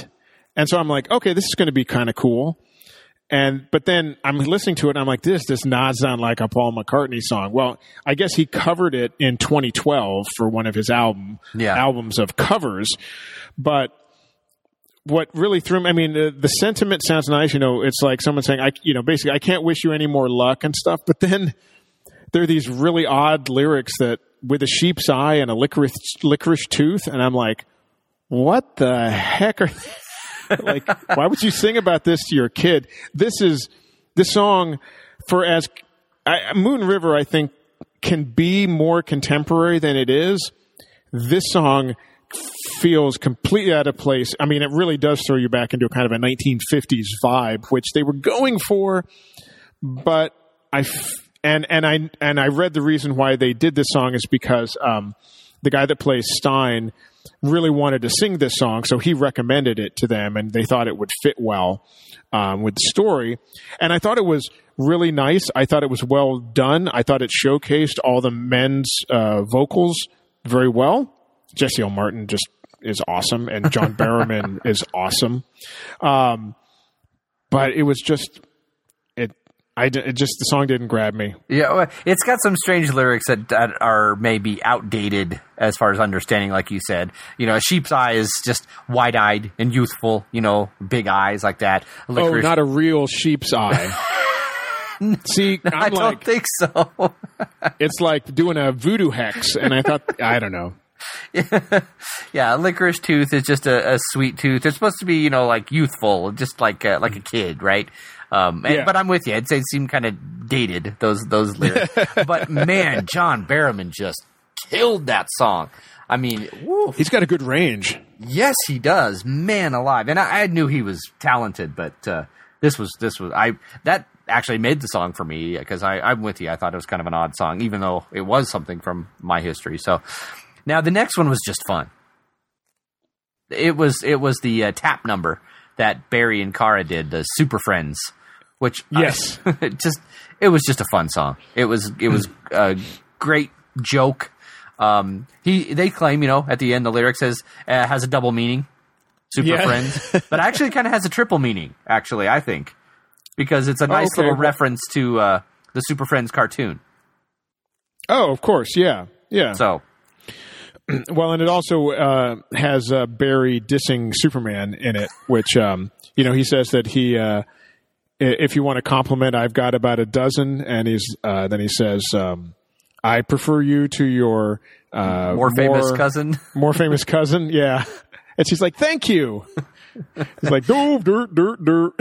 And so I'm like, okay, this is going to be kind of cool. And but then I'm listening to it, and I'm like, this does not sound like a Paul McCartney song. Well, I guess he covered it in twenty twelve for one of his album yeah. albums of covers. But what really threw me, I mean, the, the sentiment sounds nice. You know, it's like someone saying, I, you know, basically, I can't wish you any more luck and stuff. But then there are these really odd lyrics that with a sheep's eye and a licorice licorice tooth, and I'm like, what the heck are they? Like, why would you sing about this to your kid? This is this song for as I, Moon River, I think, can be more contemporary than it is. This song feels completely out of place. I mean, it really does throw you back into a kind of a nineteen fifties vibe, which they were going for. But I and and I and I read the reason why they did this song is because um, the guy that plays Stein really wanted to sing this song, so he recommended it to them, and they thought it would fit well um, with the story. And I thought it was really nice. I thought it was well done. I thought it showcased all the men's uh, vocals very well. Jesse L. Martin just is awesome, and John Barrowman is awesome. Um, but it was just it. I it just the song didn't grab me. Yeah, it's got some strange lyrics that, that are maybe outdated as far as understanding, like you said. You know, a sheep's eye is just wide-eyed and youthful. You know, big eyes like that. Licorice. Oh, not a real sheep's eye. See, I'm I don't like, think so. It's like doing a voodoo hex, and I thought, I don't know. Yeah, licorice tooth is just a, a sweet tooth. It's supposed to be, you know, like youthful, just like a, like a kid, right? Um, and, Yeah. But I'm with you. I'd say it seemed kind of dated, those those lyrics. But man, John Barrowman just killed that song. I mean, woo. He's got a good range. Yes, he does. Man alive. And I, I knew he was talented, but uh, this was this was I that actually made the song for me because I I'm with you. I thought it was kind of an odd song, even though it was something from my history. So now the next one was just fun. It was it was the uh, tap number that Barry and Cara did, the Super Friends, which Yes. I, it just it was just a fun song. It was it was a great joke. Um, he they claim, you know, at the end the lyric says uh, has a double meaning, Super Yeah. Friends, but actually kind of has a triple meaning. Actually, I think because it's a nice okay. little reference to uh, the Super Friends cartoon. Oh, of course, yeah, yeah. So. Well, and it also uh, has uh, Barry dissing Superman in it, which um, you know he says that he, uh, if you want a compliment, I've got about a dozen, and he's uh, then he says, um, I prefer you to your uh, More famous cousin, more famous cousin, yeah. And she's like, thank you. He's like, dirt, dirt, dirt, dirt.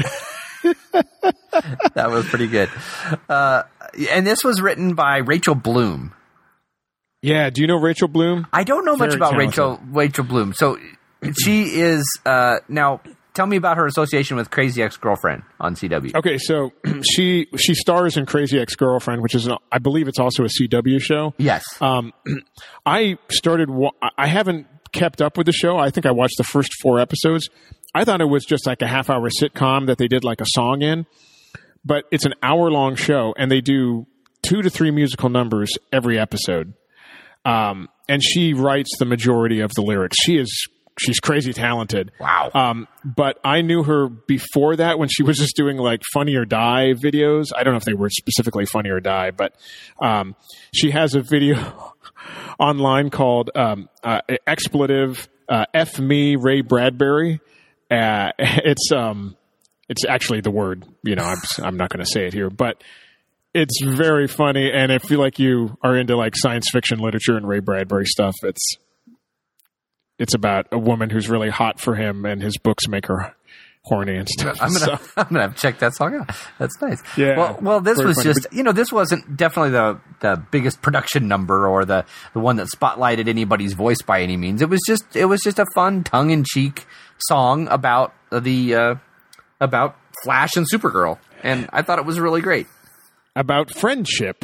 That was pretty good. Uh, and this was written by Rachel Bloom. Yeah, do you know Rachel Bloom? I don't know much Very about talented. Rachel Rachel Bloom. So she is uh, now. Tell me about her association with Crazy Ex-Girlfriend on C W. Okay, so she she stars in Crazy Ex-Girlfriend, which is an, I believe it's also a C W show. Yes. Um, I started. wa- I haven't kept up with the show. I think I watched the first four episodes. I thought it was just like a half hour sitcom that they did like a song in, but it's an hour long show, and they do two to three musical numbers every episode. Um, and she writes the majority of the lyrics. She is she's crazy talented. Wow. Um, but I knew her before that when she was just doing like Funny or Die videos. I don't know if they were specifically Funny or Die, but um, she has a video online called um, uh, Expletive uh, F Me Ray Bradbury. Uh, it's um, it's actually the word. You know, I'm I'm not going to say it here, but it's very funny. And if you like you are into like science fiction literature and Ray Bradbury stuff, it's it's about a woman who's really hot for him, and his books make her horny and stuff. I'm gonna, So- I'm gonna have to check that song out. That's nice. Yeah. Well, well, this Very was funny. just, you know, this wasn't definitely the the biggest production number or the the one that spotlighted anybody's voice by any means. It was just, it was just a fun, tongue in cheek song about the uh, about Flash and Supergirl, and I thought it was really great. About friendship.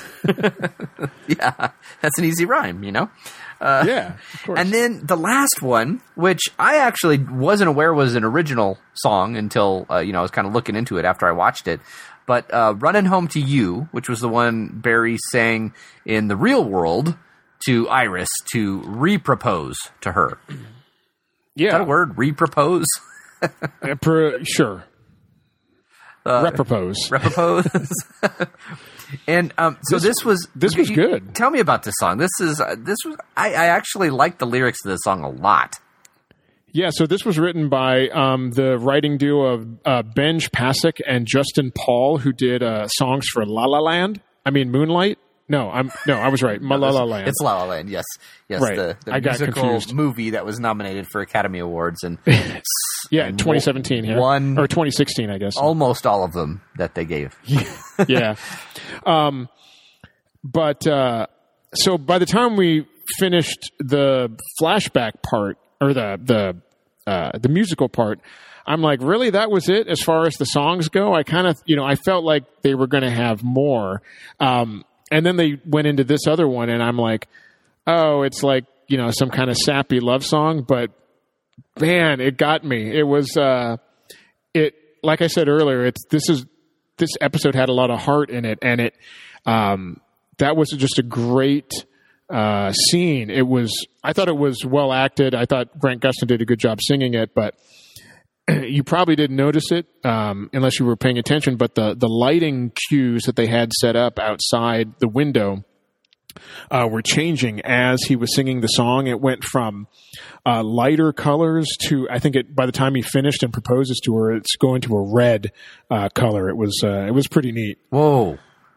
Yeah, that's an easy rhyme, you know. Uh, Yeah, of course. And then the last one, which I actually wasn't aware was an original song until, uh, you know, I was kind of looking into it after I watched it. But uh, Running Home to You, which was the one Barry sang in the real world to Iris to re-propose to her. Yeah. Is that a word? Re-propose? uh, per, sure. Uh, Repropose. Repropose. And um, so this, this was this was you, good. Tell me about this song. This is uh, this was I, I actually liked the lyrics to this song a lot. Yeah, so this was written by um, the writing duo of uh, Benj Pasek and Justin Paul, who did uh, songs for La La Land. I mean Moonlight. No, I'm no, I was right. Ma La La Land. It's La La Land. Yes, yes. Right. The, the I got musical confused. movie that was nominated for Academy Awards and yeah, and twenty seventeen here, won or twenty sixteen, I guess. Almost all of them that they gave. yeah. Um, but uh, so by the time we finished the flashback part or the the uh, the musical part, I'm like, really, that was it as far as the songs go? I kind of, you know, I felt like they were going to have more. Um, and then they went into this other one, and I'm like, oh, it's like, you know, some kind of sappy love song, but man, it got me. It was, uh, it, like I said earlier, it's, this is, this episode had a lot of heart in it, and it, um, that was just a great, uh, scene. It was, I thought it was well acted. I thought Grant Gustin did a good job singing it, but you probably didn't notice it, um, unless you were paying attention, but the, the lighting cues that they had set up outside the window, uh, were changing as he was singing the song. It went from, uh, lighter colors to, I think it, by the time he finished and proposes to her, it's going to a red, uh, color. It was, uh, it was pretty neat. Whoa.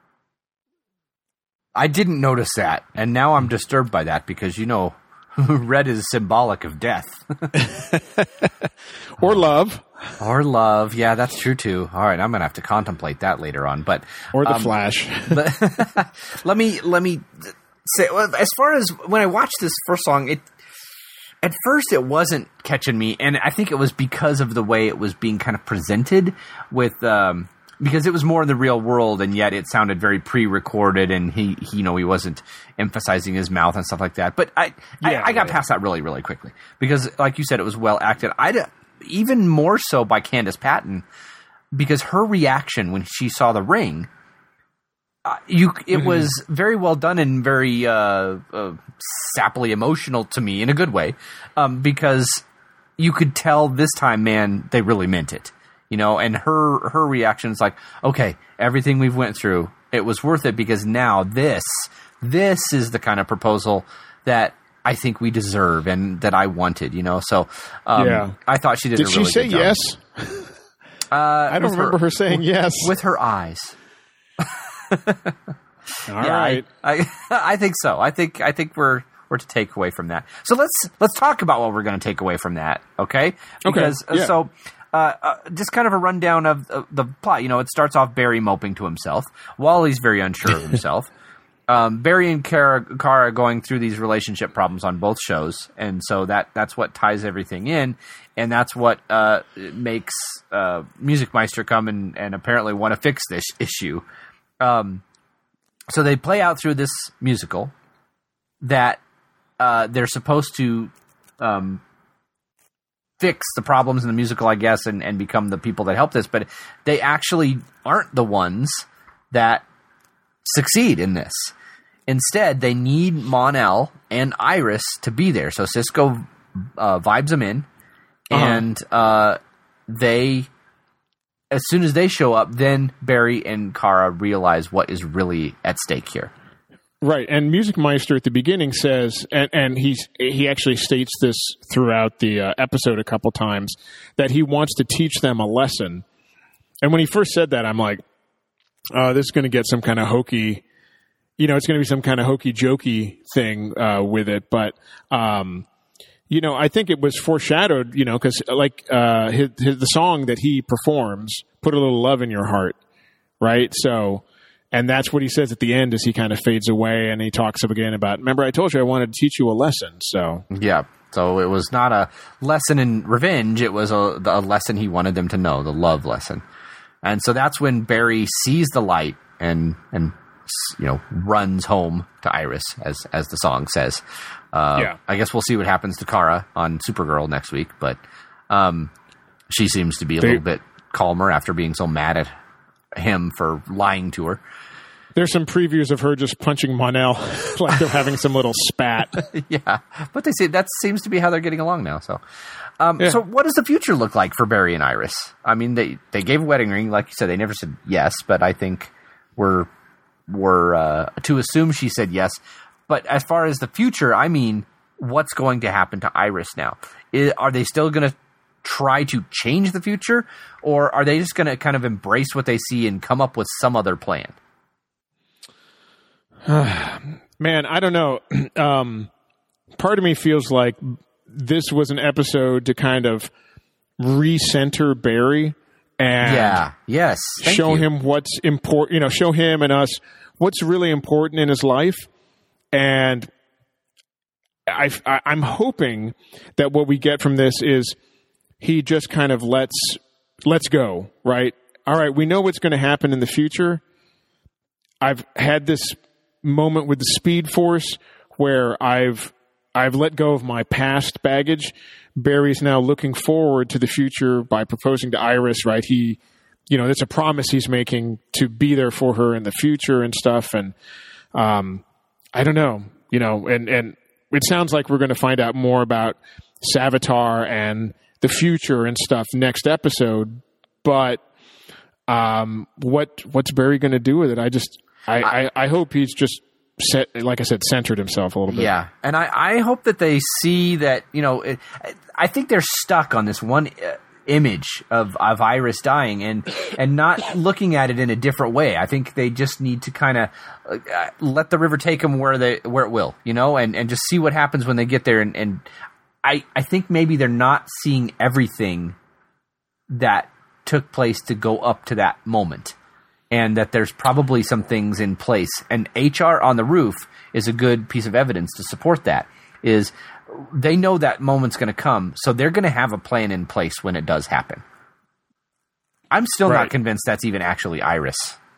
I didn't notice that, and now I'm disturbed by that because, you know, red is symbolic of death. Or love. Or love. Yeah, that's true, too. All right, I'm going to have to contemplate that later on. But Or the um, Flash. but let me let me say, well, as far as when I watched this first song, it at first it wasn't catching me, and I think it was because of the way it was being kind of presented with um, – because it was more in the real world, and yet it sounded very pre-recorded, and he, he you know, he wasn't emphasizing his mouth and stuff like that. But I, yeah, I, I got yeah. past that really, really quickly because, like you said, it was well acted. I even more so by Candace Patton because her reaction when she saw the ring, uh, you it mm-hmm. was very well done and very uh, uh, sappily emotional to me in a good way, um, because you could tell this time, man, they really meant it. You know, and her her reaction's like, okay, everything we've went through, it was worth it because now this, this is the kind of proposal that I think we deserve and that I wanted, you know. So um, yeah. I thought she did, did a really she say good job. yes? Uh, I don't remember her, her saying yes. With her eyes. All yeah, right. I, I, I think so. I think I think we're we're to take away from that. So let's let's talk about what we're going to take away from that, okay? Because okay. Yeah. so Uh, uh, just kind of a rundown of uh, the plot. You know, it starts off Barry moping to himself. Wally's very unsure of himself. um, Barry and Kara, Kara are going through these relationship problems on both shows, and so that that's what ties everything in, and that's what uh, makes uh, Music Meister come and, and apparently want to fix this issue. Um, so they play out through this musical that uh, they're supposed to Um, fix the problems in the musical, I guess, and, and become the people that help this, but they actually aren't the ones that succeed in this. Instead, they need Mon-El and Iris to be there. So Cisco uh, vibes them in, uh-huh. and uh, they, as soon as they show up, then Barry and Kara realize what is really at stake here. Right, and Music Meister at the beginning says, and, and he's, he actually states this throughout the uh, episode a couple times, that he wants to teach them a lesson. And when he first said that, I'm like, oh, this is going to get some kind of hokey, you know, it's going to be some kind of hokey-jokey thing uh, with it. But, um, you know, I think it was foreshadowed, you know, because like uh, his, his, the song that he performs, Put a Little Love in Your Heart, right? So... And that's what he says at the end as he kind of fades away and he talks up again about, remember I told you I wanted to teach you a lesson. So yeah, so it was not a lesson in revenge. It was a, a lesson he wanted them to know, the love lesson. And so that's when Barry sees the light and, and you know, runs home to Iris, as as the song says. Uh, yeah. I guess we'll see what happens to Kara on Supergirl next week, but um, she seems to be a they, little bit calmer after being so mad at him for lying to her. There's some previews of her just punching Mon-El like they're having some little spat. Yeah, but they say that seems to be how they're getting along now. So, um, Yeah. so what does the future look like for Barry and Iris? I mean, they, they gave a wedding ring, like you said. They never said yes, but I think we're we're uh, to assume she said yes. But as far as the future, I mean, what's going to happen to Iris now? Is, are they still going to try to change the future, or are they just going to kind of embrace what they see and come up with some other plan? Man, I don't know. Um, part of me feels like this was an episode to kind of recenter Barry and Yeah. Yes. Thank show you. him what's important, you know, show him and us what's really important in his life. And I, I, I'm hoping that what we get from this is he just kind of lets, let's go, right? All right. We know what's going to happen in the future. I've had this moment with the Speed Force where I've, I've let go of my past baggage. Barry's now looking forward to the future by proposing to Iris, right? He, you know, it's a promise he's making to be there for her in the future and stuff. And, um, I don't know, you know, and, and it sounds like we're going to find out more about Savitar and the future and stuff next episode. But, um, what, what's Barry going to do with it? I just, I, I, I hope he's just set, like I said, centered himself a little bit. Yeah, and I, I hope that they see that, you know, it, I think they're stuck on this one uh, image of, of Iris dying and and not looking at it in a different way. I think they just need to kind of uh, let the river take them where they where it will, you know, and, and just see what happens when they get there. And, and I, I think maybe they're not seeing everything that took place to go up to that moment. And that there's probably some things in place. And H R on the roof is a good piece of evidence to support that. Is they know that moment's going to come, so they're going to have a plan in place when it does happen. I'm still Right. not convinced that's even actually Iris.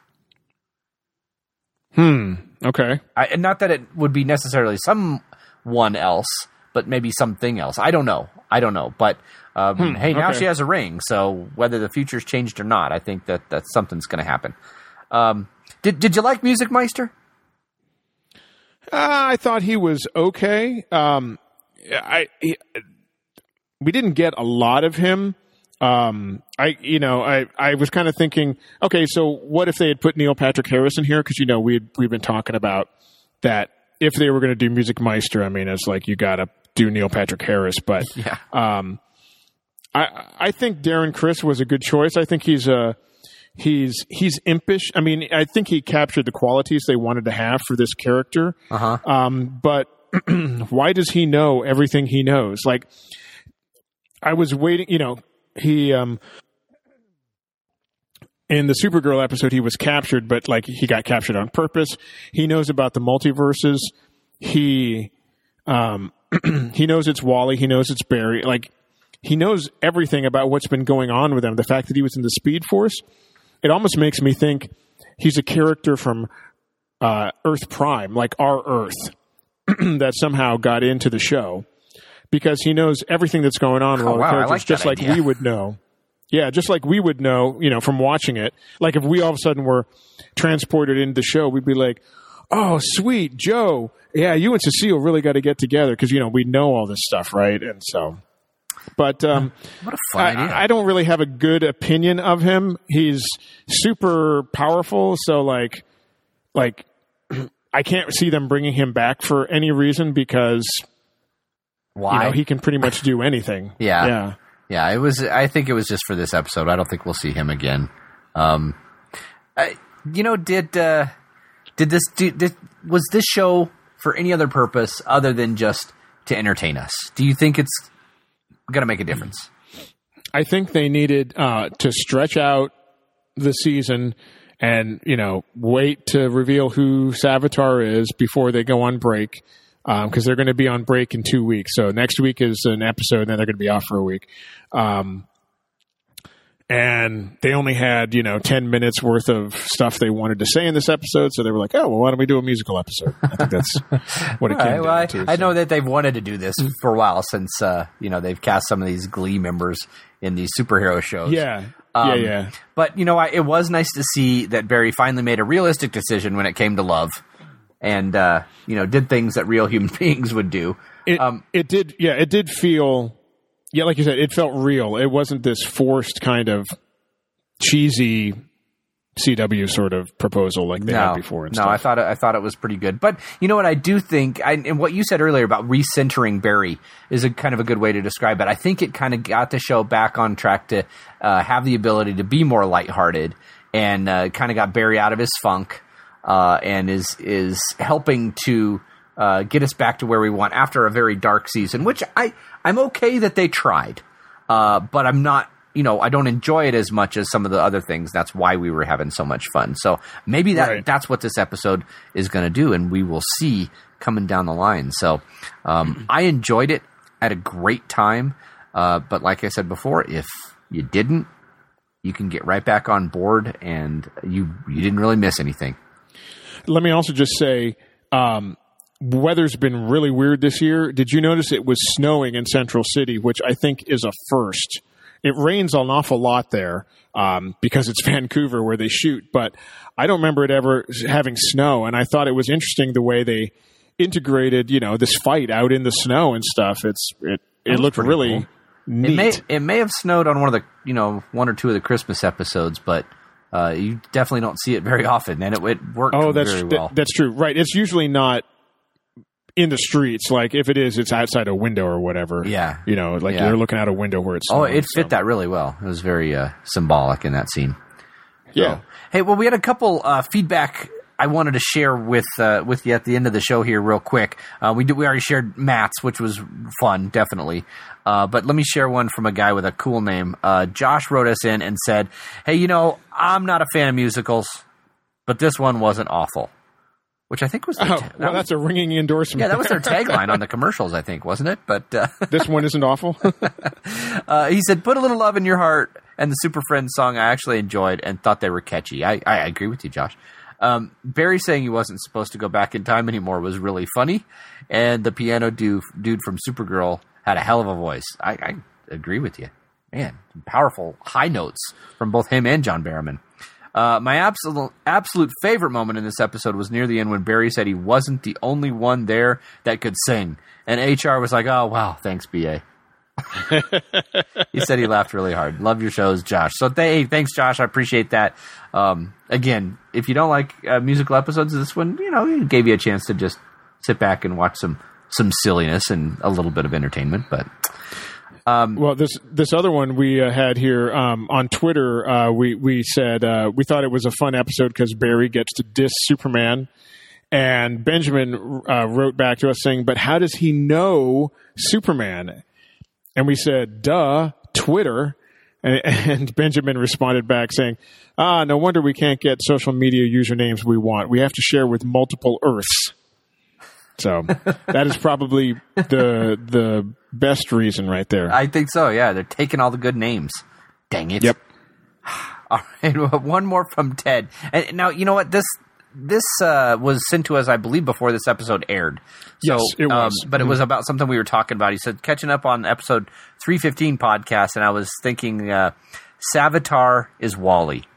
Hmm. Okay. I, and not that it would be necessarily someone else, but maybe something else. I don't know. I don't know. But um, Hmm, hey, now okay. she has a ring, so whether the future's changed or not, I think that, that something's going to happen. Um, did did you like Music Meister? Uh, I thought he was okay. Um, I he, we didn't get a lot of him. Um, I you know I, I was kind of thinking, okay, so what if they had put Neil Patrick Harris in here? Because you know we we've been talking about that if they were going to do Music Meister, I mean it's like you got to do Neil Patrick Harris. But Yeah. um, I I think Darren Criss was a good choice. I think he's a He's he's impish. I mean, I think he captured the qualities they wanted to have for this character. Uh-huh. Um, but why does he know everything he knows? Like, I was waiting. You know, he um, in the Supergirl episode he was captured, but like he got captured on purpose. He knows about the multiverses. He um, he knows it's Wally. He knows it's Barry. Like, he knows everything about what's been going on with him. The fact that he was in the Speed Force. It almost makes me think he's a character from uh, Earth Prime, like our Earth, that somehow got into the show because he knows everything that's going on with Oh, all wow, the I characters, like just that like idea. we would know. Yeah, just like we would know, you know, from watching it. Like if we all of a sudden were transported into the show, we'd be like, "Oh, sweet Joe, yeah, you and Cecile really got to get together because you know we know all this stuff, right?" And so. But um, What a fun I, idea. I don't really have a good opinion of him. He's super powerful, so like, like I can't see them bringing him back for any reason because Why? you know he can pretty much do anything. Yeah. yeah. Yeah, it was. I think it was just for this episode. I don't think we'll see him again. Um, I, you know, did uh, did this did, did was this show for any other purpose other than just to entertain us? Do you think it's going to make a difference? I think they needed uh, to stretch out the season and, you know, wait to reveal who Savitar is before they go on break because um, they're going to be on break in two weeks. So next week is an episode and then they're going to be off for a week. Um, and they only had, you know, ten minutes worth of stuff they wanted to say in this episode. So they were like, oh, well, why don't we do a musical episode? I think that's what it All came right, well, I, down to. I so. know that they've wanted to do this for a while since uh, you know they've cast some of these Glee members in these superhero shows. Yeah. Um, yeah, yeah. But, you know, I, it was nice to see that Barry finally made a realistic decision when it came to love and, uh, you know, did things that real human beings would do. It, um, it did, yeah, it did feel, yeah, like you said, it felt real. It wasn't this forced kind of cheesy C W sort of proposal like they no, had before. And no, stuff. I thought it, I thought it was pretty good. But you know what? I do think, I, and what you said earlier about recentering Barry is a kind of a good way to describe it. I think it kind of got the show back on track to uh, have the ability to be more lighthearted, and uh, kind of got Barry out of his funk, uh, and is is helping to uh, get us back to where we want after a very dark season. Which I I'm okay that they tried, uh, but I'm not. You know, I don't enjoy it as much as some of the other things. That's why we were having so much fun. So maybe that right. that's what this episode is going to do, and we will see coming down the line. So um, I enjoyed it at a great time. Uh, but like I said before, if you didn't, you can get right back on board, and you you didn't really miss anything. Let me also just say, um, weather's been really weird this year. Did you notice it was snowing in Central City, which I think is a first? It rains an awful lot there um, because it's Vancouver where they shoot, but I don't remember it ever having snow, and I thought it was interesting the way they integrated, you know, this fight out in the snow and stuff. It's it it looked really cool. neat. It may it may have snowed on one of the you know one or two of the Christmas episodes, but uh, you definitely don't see it very often, and it, it worked oh, that's, very well. That, that's true, right? It's usually not in the streets. Like if it is, it's outside a window or whatever. Yeah. You know, like yeah. you're looking out a window where it's snowing. Oh, snowing, it fit so. that really well. It was very uh, symbolic in that scene. Yeah. So, hey, well, we had a couple uh, feedback I wanted to share with uh, with you at the end of the show here real quick. Uh, we did, we already shared Matt's, which was fun, definitely. Uh, but let me share one from a guy with a cool name. Uh, Josh wrote us in and said, hey, you know, I'm not a fan of musicals, but this one wasn't awful. Which I think was their oh, ta- well, that that's was, a ringing endorsement. Yeah, that was their tagline on the commercials, I think, wasn't it? But uh, this one isn't awful. uh, he said, "Put a little love in your heart," and the Super Friends song I actually enjoyed and thought they were catchy. I, I agree with you, Josh. Um, Barry saying he wasn't supposed to go back in time anymore was really funny, and the piano dude, dude from Supergirl had a hell of a voice. I, I agree with you, man. Powerful high notes from both him and John Barrowman. Uh, my absolute absolute favorite moment in this episode was near the end when Barry said he wasn't the only one there that could sing. And H R was like, oh, wow, thanks, B A. He said he laughed really hard. Love your shows, Josh. So hey, thanks, Josh. I appreciate that. Um, again, if you don't like uh, musical episodes, this one, you know, it gave you a chance to just sit back and watch some some silliness and a little bit of entertainment, but... Um, well, this this other one we uh, had here um, on Twitter, uh, we we said uh, we thought it was a fun episode because Barry gets to diss Superman, and Benjamin uh, wrote back to us saying, "But how does he know Superman?" And we said, "Duh, Twitter." And, and Benjamin responded back saying, "Ah, no wonder we can't get social media usernames we want. We have to share with multiple Earths." So that is probably the the best reason right there. I think so, yeah. They're taking all the good names. Dang it. Yep. All right, one more from Ted. And now, you know what? This this uh, was sent to us, I believe, before this episode aired. So, yes, it was. Um, but mm-hmm. It was about something we were talking about. He said, catching up on episode three fifteen podcast, and I was thinking uh, Savitar is Wally.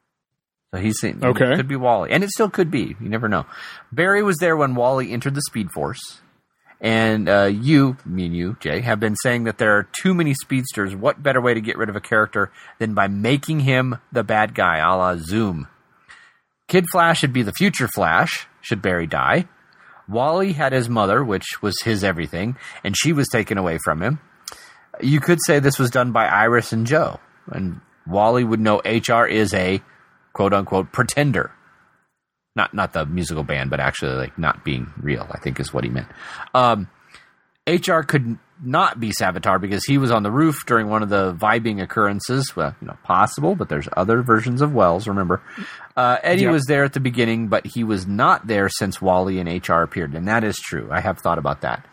So he's saying okay. It could be Wally. And it still could be. You never know. Barry was there when Wally entered the Speed Force. And uh, you, me and you, Jay, have been saying that there are too many speedsters. What better way to get rid of a character than by making him the bad guy, a la Zoom? Kid Flash should be the future Flash, should Barry die. Wally had his mother, which was his everything, and she was taken away from him. You could say this was done by Iris and Joe. And Wally would know H R is a quote-unquote pretender. Not not the musical band, but actually like not being real, I think is what he meant. Um, H R could not be Savitar because he was on the roof during one of the vibing occurrences. Well, you know, possible, but there's other versions of Wells, remember. Uh, Eddie yep. was there at the beginning, but he was not there since Wally and H R appeared, and that is true. I have thought about that.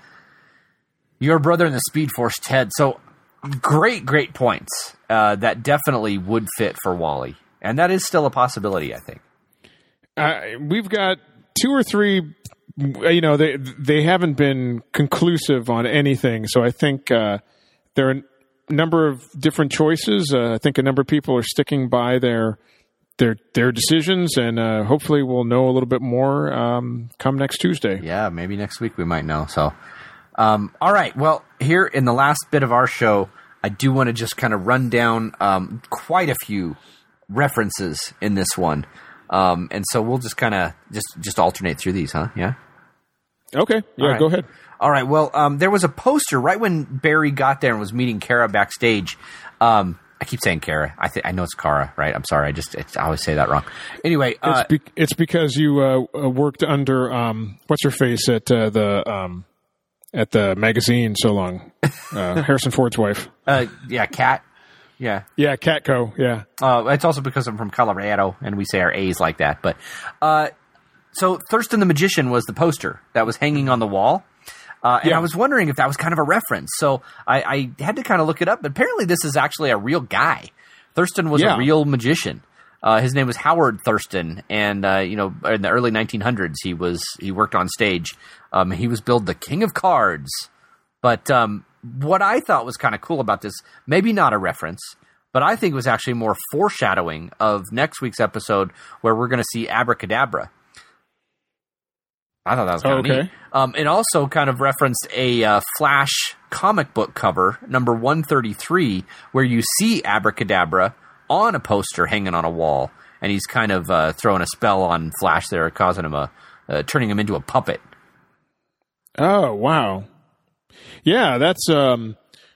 Your brother in the Speed Force, Ted. So great, great points. Uh, that definitely would fit for Wally. And that is still a possibility, I think. Uh, we've got two or three, you know, they they haven't been conclusive on anything. So I think uh, they're number of different choices. Uh, I think a number of people are sticking by their their their decisions, and uh, hopefully we'll know a little bit more um, come next Tuesday. Yeah, maybe next week we might know. So, um, all right. Well, here in the last bit of our show, I do want to just kind of run down um, quite a few references in this one, um, and so we'll just kind of just just alternate through these, huh? Yeah. Okay. Yeah. Right. Go ahead. All right. Well, um, there was a poster right when Barry got there and was meeting Kara backstage. Um, I keep saying Kara. I think I know it's Kara, right? I'm sorry. I just it's, I always say that wrong. Anyway, uh, it's, be- it's because you uh, worked under um, what's her face at uh, the um, at the magazine so long. Uh, Harrison Ford's wife. Uh, yeah, Kat. Yeah, yeah, Catco. Yeah. Uh, it's also because I'm from Colorado and we say our A's like that. But uh, so Thurston the Magician was the poster that was hanging on the wall. Uh, and yeah. I was wondering if that was kind of a reference. So I, I had to kind of look it up. But apparently this is actually a real guy. Thurston was yeah. a real magician. Uh, his name was Howard Thurston. And, uh, you know, in the early nineteen hundreds, he was he worked on stage. Um, he was billed the King of Cards. But um, what I thought was kind of cool about this, maybe not a reference, but I think it was actually more foreshadowing of next week's episode where we're going to see Abracadabra. I thought that was kind of okay. neat. Um, it also kind of referenced a uh, Flash comic book cover, number one thirty-three, where you see Abracadabra on a poster hanging on a wall, and he's kind of uh, throwing a spell on Flash there, causing him a, uh, turning him into a puppet. Oh, wow. Yeah, that's, um,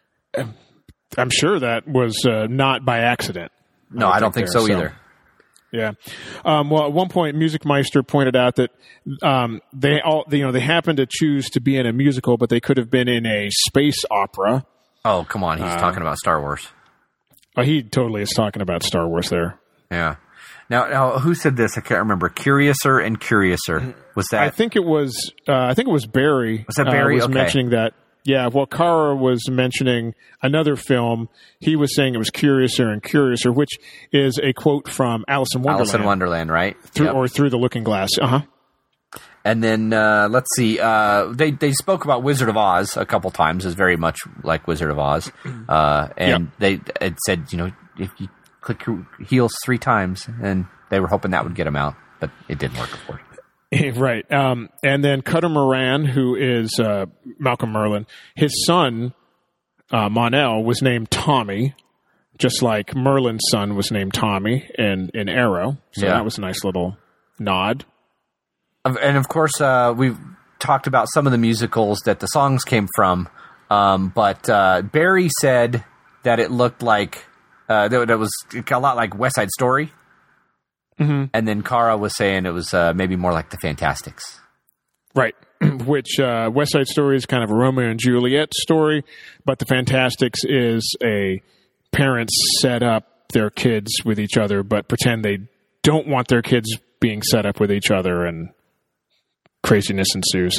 I'm sure that was uh, not by accident. No, I don't think, think so there, either. So. Yeah. Um, well, at one point, Music Meister pointed out that um, they all, you know, they happened to choose to be in a musical, but they could have been in a space opera. Oh, come on. He's uh, talking about Star Wars. Oh, he totally is talking about Star Wars there. Yeah. Now, now, who said this? I can't remember. Curiouser and Curiouser. Was that? I think it was. Uh, I think it was Barry. Was that Barry? Uh, was okay. mentioning that. Yeah. Well, Kara was mentioning another film. He was saying it was Curiouser and Curiouser, which is a quote from Alice in Wonderland. Alice in Wonderland, right? Through yep. or Through the Looking Glass. Uh huh. And then uh, let's see. Uh, they they spoke about Wizard of Oz a couple times. It's very much like Wizard of Oz. Uh, and yep. they it said, you know, if you click your heels three times, and they were hoping that would get him out, but it didn't work, of course. Right. Um, and then Cutter Moran, who is uh, Malcolm Merlyn, his son, uh, Mon-El, was named Tommy, just like Merlin's son was named Tommy in, in Arrow. So yeah. that was a nice little nod. And, of course, uh, we've talked about some of the musicals that the songs came from, um, but uh, Barry said that it looked like, uh, that it was a lot like West Side Story. Mm-hmm. And then Kara was saying it was uh, maybe more like the Fantastics. Right. Which uh, West Side Story is kind of a Romeo and Juliet story, but the Fantastics is a parents set up their kids with each other, but pretend they don't want their kids being set up with each other, and craziness ensues.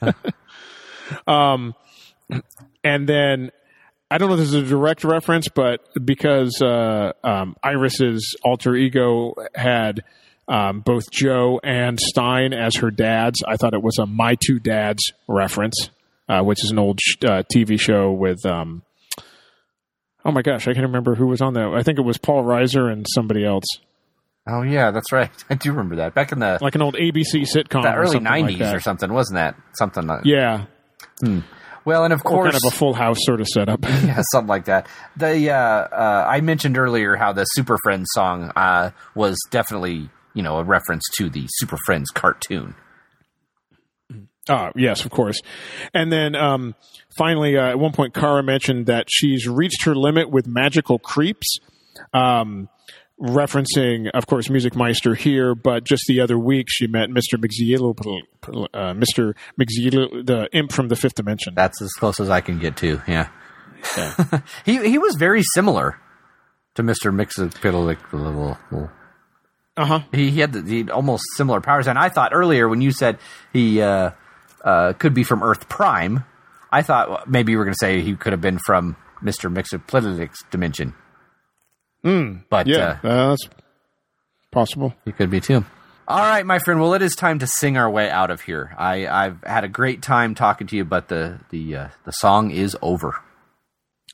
um, and then I don't know if this is a direct reference, but because uh, um, Iris's alter ego had um, both Joe and Stein as her dads, I thought it was a My Two Dads reference, uh, which is an old sh- uh, T V show with, um, oh my gosh, I can't remember who was on that. I think it was Paul Reiser and somebody else. Oh, yeah, that's right. I do remember that. Back in the... Like an old A B C sitcom. The early nineties like or something, wasn't that? Something like... Yeah. Hmm. Well, and of or course... kind of a Full House sort of setup. Yeah, something like that. The uh, uh, I mentioned earlier how the Super Friends song uh, was definitely, you know, a reference to the Super Friends cartoon. Uh, yes, of course. And then um, finally, uh, at one point, Kara mentioned that she's reached her limit with magical creeps, um, referencing, of course, Music Meister here, but just the other week she met Mister McZeelo, uh, Mister McZeelo, the imp from the Fifth Dimension. That's as close as I can get to, yeah. yeah. he he was very similar to Mister McZeelo. Uh-huh. He, he had the, he had almost similar powers, and I thought earlier when you said he uh, uh, could be from Earth Prime, I thought maybe you were going to say he could have been from Mister Mixoplitic's dimension. Mm, but yeah, uh, uh, that's possible. He could be too. All right, my friend. Well, it is time to sing our way out of here. I, I've had a great time talking to you, but the the uh, the song is over.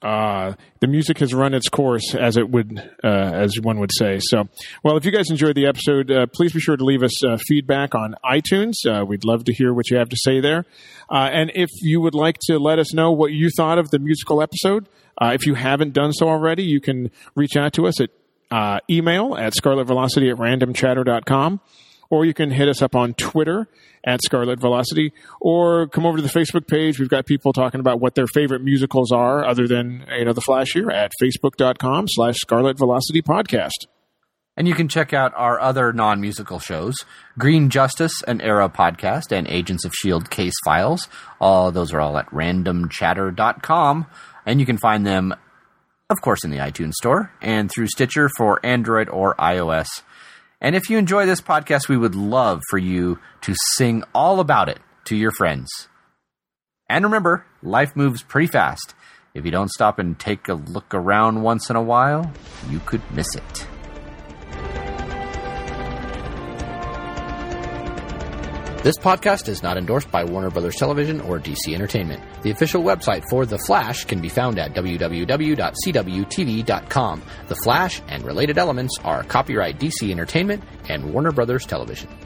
Uh, the music has run its course, as it would, uh, as one would say. So, well, if you guys enjoyed the episode, uh, please be sure to leave us uh, feedback on iTunes. Uh, we'd love to hear what you have to say there. Uh, and if you would like to let us know what you thought of the musical episode, uh, if you haven't done so already, you can reach out to us at uh, email at scarlet velocity at random chatter dot com. Or you can hit us up on Twitter at Scarlet Velocity, or come over to the Facebook page. We've got people talking about what their favorite musicals are other than, you know, The Flash here at facebook.com slash Scarlet Velocity Podcast. And you can check out our other non-musical shows, Green Justice, an Era podcast, and Agents of S H I E L D Case Files. All those are all at random chatter dot com, and you can find them, of course, in the iTunes Store and through Stitcher for Android or iOS. And if you enjoy this podcast, we would love for you to sing all about it to your friends. And remember, life moves pretty fast. If you don't stop and take a look around once in a while, you could miss it. This podcast is not endorsed by Warner Brothers Television or D C Entertainment. The official website for The Flash can be found at w w w dot c w t v dot com. The Flash and related elements are copyright D C Entertainment and Warner Brothers Television.